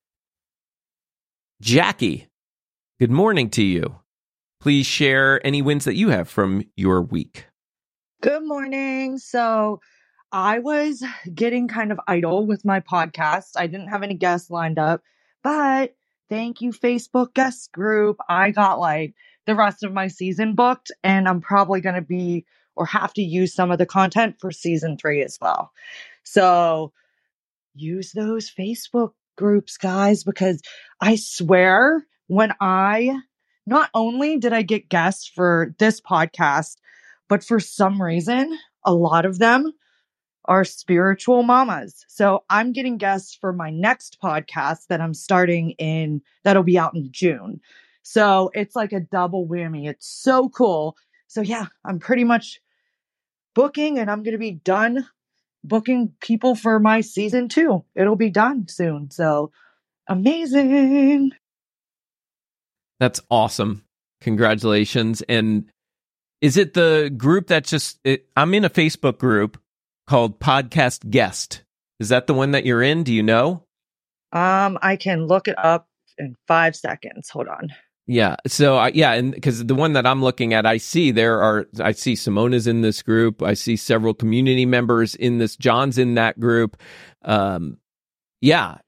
Jackie, good morning to you. Please share any wins that you have from your week. Good morning. So I was getting kind of idle with my podcast. I didn't have any guests lined up, but thank you, Facebook guest group. I got like the rest of my season booked, and I'm probably going to be or have to use some of the content for season three as well. So use those Facebook groups, guys, because I swear when I, not only did I get guests for this podcast, but for some reason, a lot of them are spiritual mamas. So I'm getting guests for my next podcast that I'm starting in, that'll be out in June. So it's like a double whammy. It's so cool. So yeah, I'm pretty much booking, and I'm going to be done booking people for my season two. It'll be done soon. So amazing. That's awesome. Congratulations. And is it the group that's just, it, I'm in a Facebook group called Podcast Guest. Is that the one that you're in? Do you know? Um, I can look it up in five seconds. Hold on. Yeah. So, uh, yeah, and because the one that I'm looking at, I see there are, I see Simona's in this group. I see several community members in this. John's in that group. Um, yeah.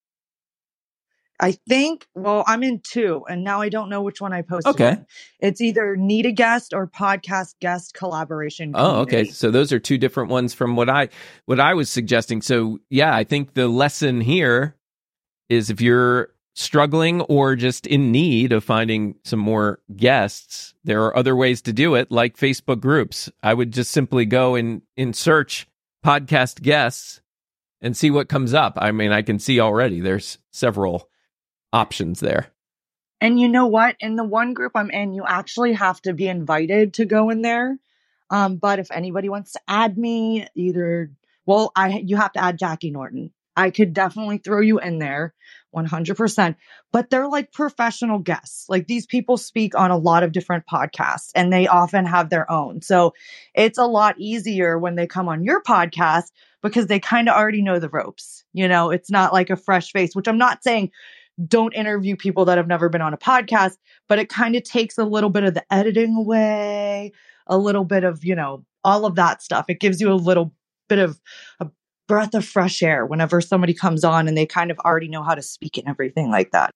I think, well, I'm in two, and now I don't know which one I posted. Okay. in. It's either Need a Guest or Podcast Guest Collaboration Oh, Community. okay. So those are two different ones from what I, what I was suggesting. So, yeah, I think the lesson here is if you're struggling or just in need of finding some more guests, there are other ways to do it, like Facebook groups. I would just simply go and in search podcast guests and see what comes up. I mean, I can see already there's several options there. And you know what? In the one group I'm in, you actually have to be invited to go in there. Um, but if anybody wants to add me, either, well, I you have to add Jackie Norton. I could definitely throw you in there, one hundred percent. But they're like professional guests. Like these people speak on a lot of different podcasts and they often have their own. So it's a lot easier when they come on your podcast because they kind of already know the ropes. You know, it's not like a fresh face, which I'm not saying don't interview people that have never been on a podcast, but it kind of takes a little bit of the editing away, a little bit of, you know, all of that stuff. It gives you a little bit of a breath of fresh air whenever somebody comes on and they kind of already know how to speak and everything like that.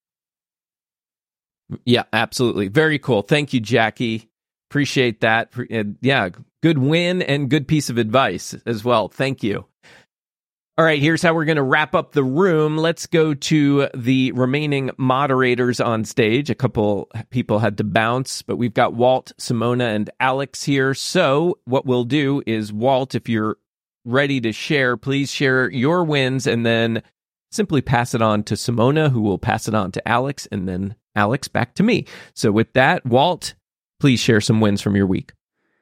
Yeah, absolutely. Very cool. Thank you, Jackie. Appreciate that. Yeah, good win and good piece of advice as well. Thank you. All right, here's how we're going to wrap up the room. Let's go to the remaining moderators on stage. A couple people had to bounce, but we've got Walt, Simona, and Alex here. So what we'll do is, Walt, if you're ready to share, please share your wins and then simply pass it on to Simona, who will pass it on to Alex, and then Alex back to me. So with that, Walt, please share some wins from your week.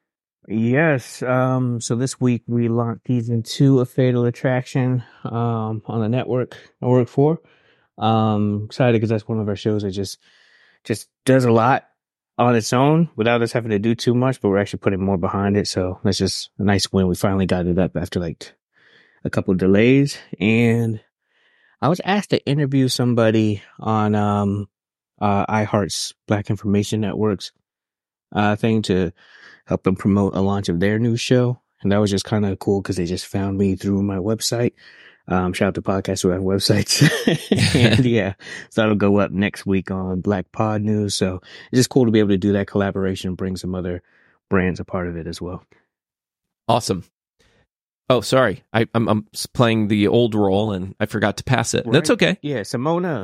Yes. Um, so this week we launched season two of Fatal Attraction um, on the network I work for. Um, excited because that's one of our shows that just just does a lot on its own without us having to do too much, but we're actually putting more behind it. So that's just a nice win. We finally got it up after like a couple of delays. And I was asked to interview somebody on um, uh, iHeart's Black Information Network's uh, thing to help them promote a launch of their new show. And that was just kind of cool because they just found me through my website. Um, shout out to podcasts who have websites. And yeah, so that'll go up next week on Black Pod News. So it's just cool to be able to do that collaboration and bring some other brands a part of it as well. Awesome. Oh, sorry. I, I'm, I'm playing the old role and I forgot to pass it. Right. That's okay. Yeah, Simona.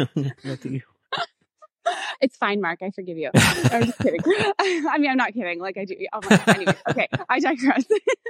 It's fine, Mark. I forgive you. I'm just kidding. I mean, I'm not kidding. Like I do. Oh my God. Anyway, okay. I digress.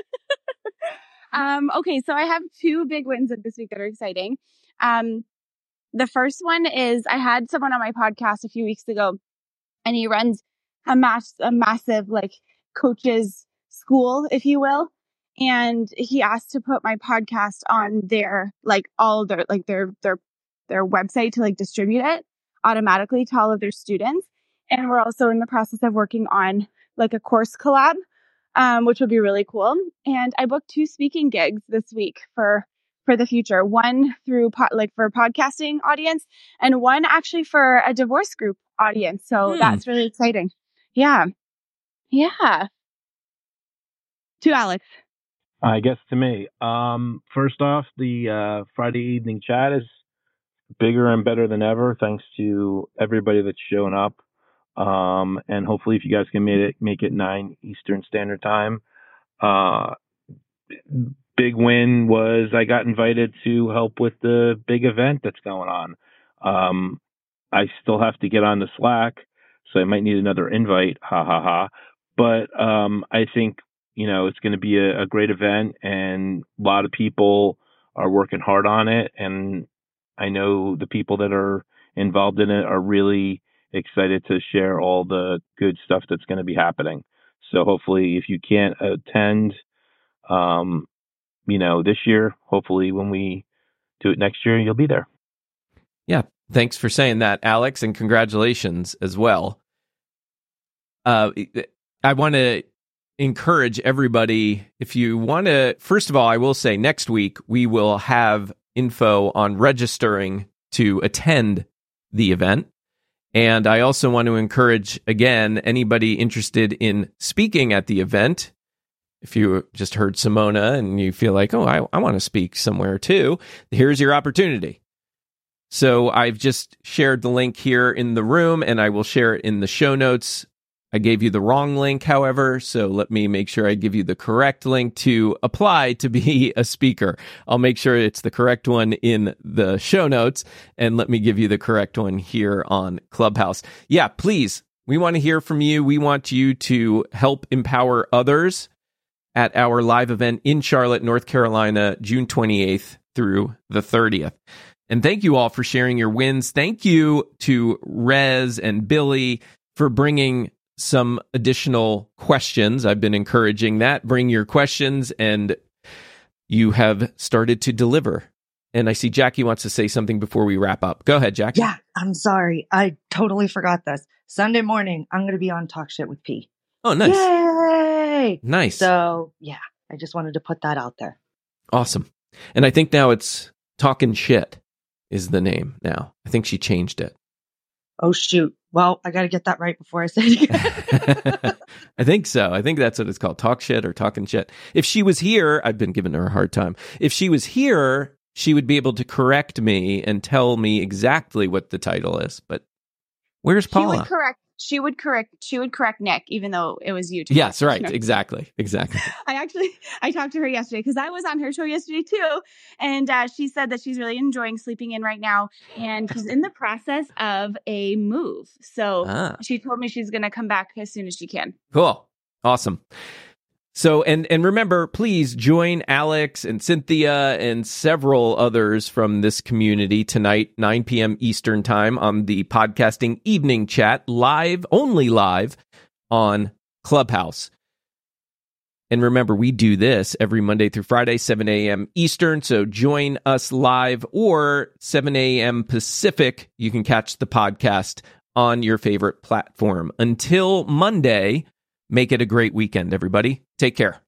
um, okay. So I have two big wins this week that are exciting. Um, the first one is I had someone on my podcast a few weeks ago and he runs a mass, a massive like coaches school, if you will. And he asked to put my podcast on their, like all their, like their, their, their website to like distribute it automatically to all of their students. And we're also in the process of working on like a course collab, um, which will be really cool. And I booked two speaking gigs this week for, for the future, one through po- like for a podcasting audience and one actually for a divorce group audience. So hmm. that's really exciting. Yeah. Yeah. To Alex. I guess to me. Um, first off, the uh, Friday evening chat is bigger and better than ever, thanks to everybody that's shown up. Um, and hopefully, if you guys can make it make it nine Eastern Standard Time. Uh, big win was I got invited to help with the big event that's going on. Um, I still have to get on the Slack, so I might need another invite. Ha ha ha. But um, I think you know it's going to be a, a great event, and a lot of people are working hard on it, and I know the people that are involved in it are really excited to share all the good stuff that's going to be happening. So hopefully if you can't attend, um, you know, this year, hopefully when we do it next year, you'll be there. Yeah. Thanks for saying that, Alex, and congratulations as well. Uh, I want to encourage everybody, if you want to, first of all, I will say next week we will have info on registering to attend the event. And I also want to encourage, again, anybody interested in speaking at the event. If you just heard Simona and you feel like, oh, I, I want to speak somewhere too, here's your opportunity. So I've just shared the link here in the room and I will share it in the show notes. I gave you the wrong link, however, so let me make sure I give you the correct link to apply to be a speaker. I'll make sure it's the correct one in the show notes, and let me give you the correct one here on Clubhouse. Yeah, please, we want to hear from you. We want you to help empower others at our live event in Charlotte, North Carolina, June twenty-eighth through the thirtieth. And thank you all for sharing your wins. Thank you to Rez and Billy for bringing some additional questions. I've been encouraging that. Bring your questions, and you have started to deliver. And I see Jackie wants to say something before we wrap up. Go ahead, Jackie. Yeah, I'm sorry. I totally forgot this. Sunday morning, I'm going to be on Talk Shit with P. Oh, nice. Yay! Nice. So, yeah, I just wanted to put that out there. Awesome. And I think now it's Talkin' Shit is the name now. I think she changed it. Oh, shoot. Well, I got to get that right before I say it again. I think so. I think that's what it's called. Talk Shit or Talking Shit. If she was here, I've been giving her a hard time. If she was here, she would be able to correct me and tell me exactly what the title is. But where's Paula? She would correct. She would correct. She would correct Nick, even though it was you. Too. Yes, right. Exactly. Exactly. I actually I talked to her yesterday because I was on her show yesterday too, and uh, she said that she's really enjoying sleeping in right now, and she's in the process of a move. So Ah. she told me she's going to come back as soon as she can. Cool. Awesome. So, and, and remember, please join Alex and Cynthia and several others from this community tonight, nine p.m. Eastern time on the Podcasting Evening Chat, live, only live on Clubhouse. And remember, we do this every Monday through Friday, seven a.m. Eastern. So join us live, or seven a.m. Pacific. You can catch the podcast on your favorite platform. Until Monday, make it a great weekend, everybody. Take care.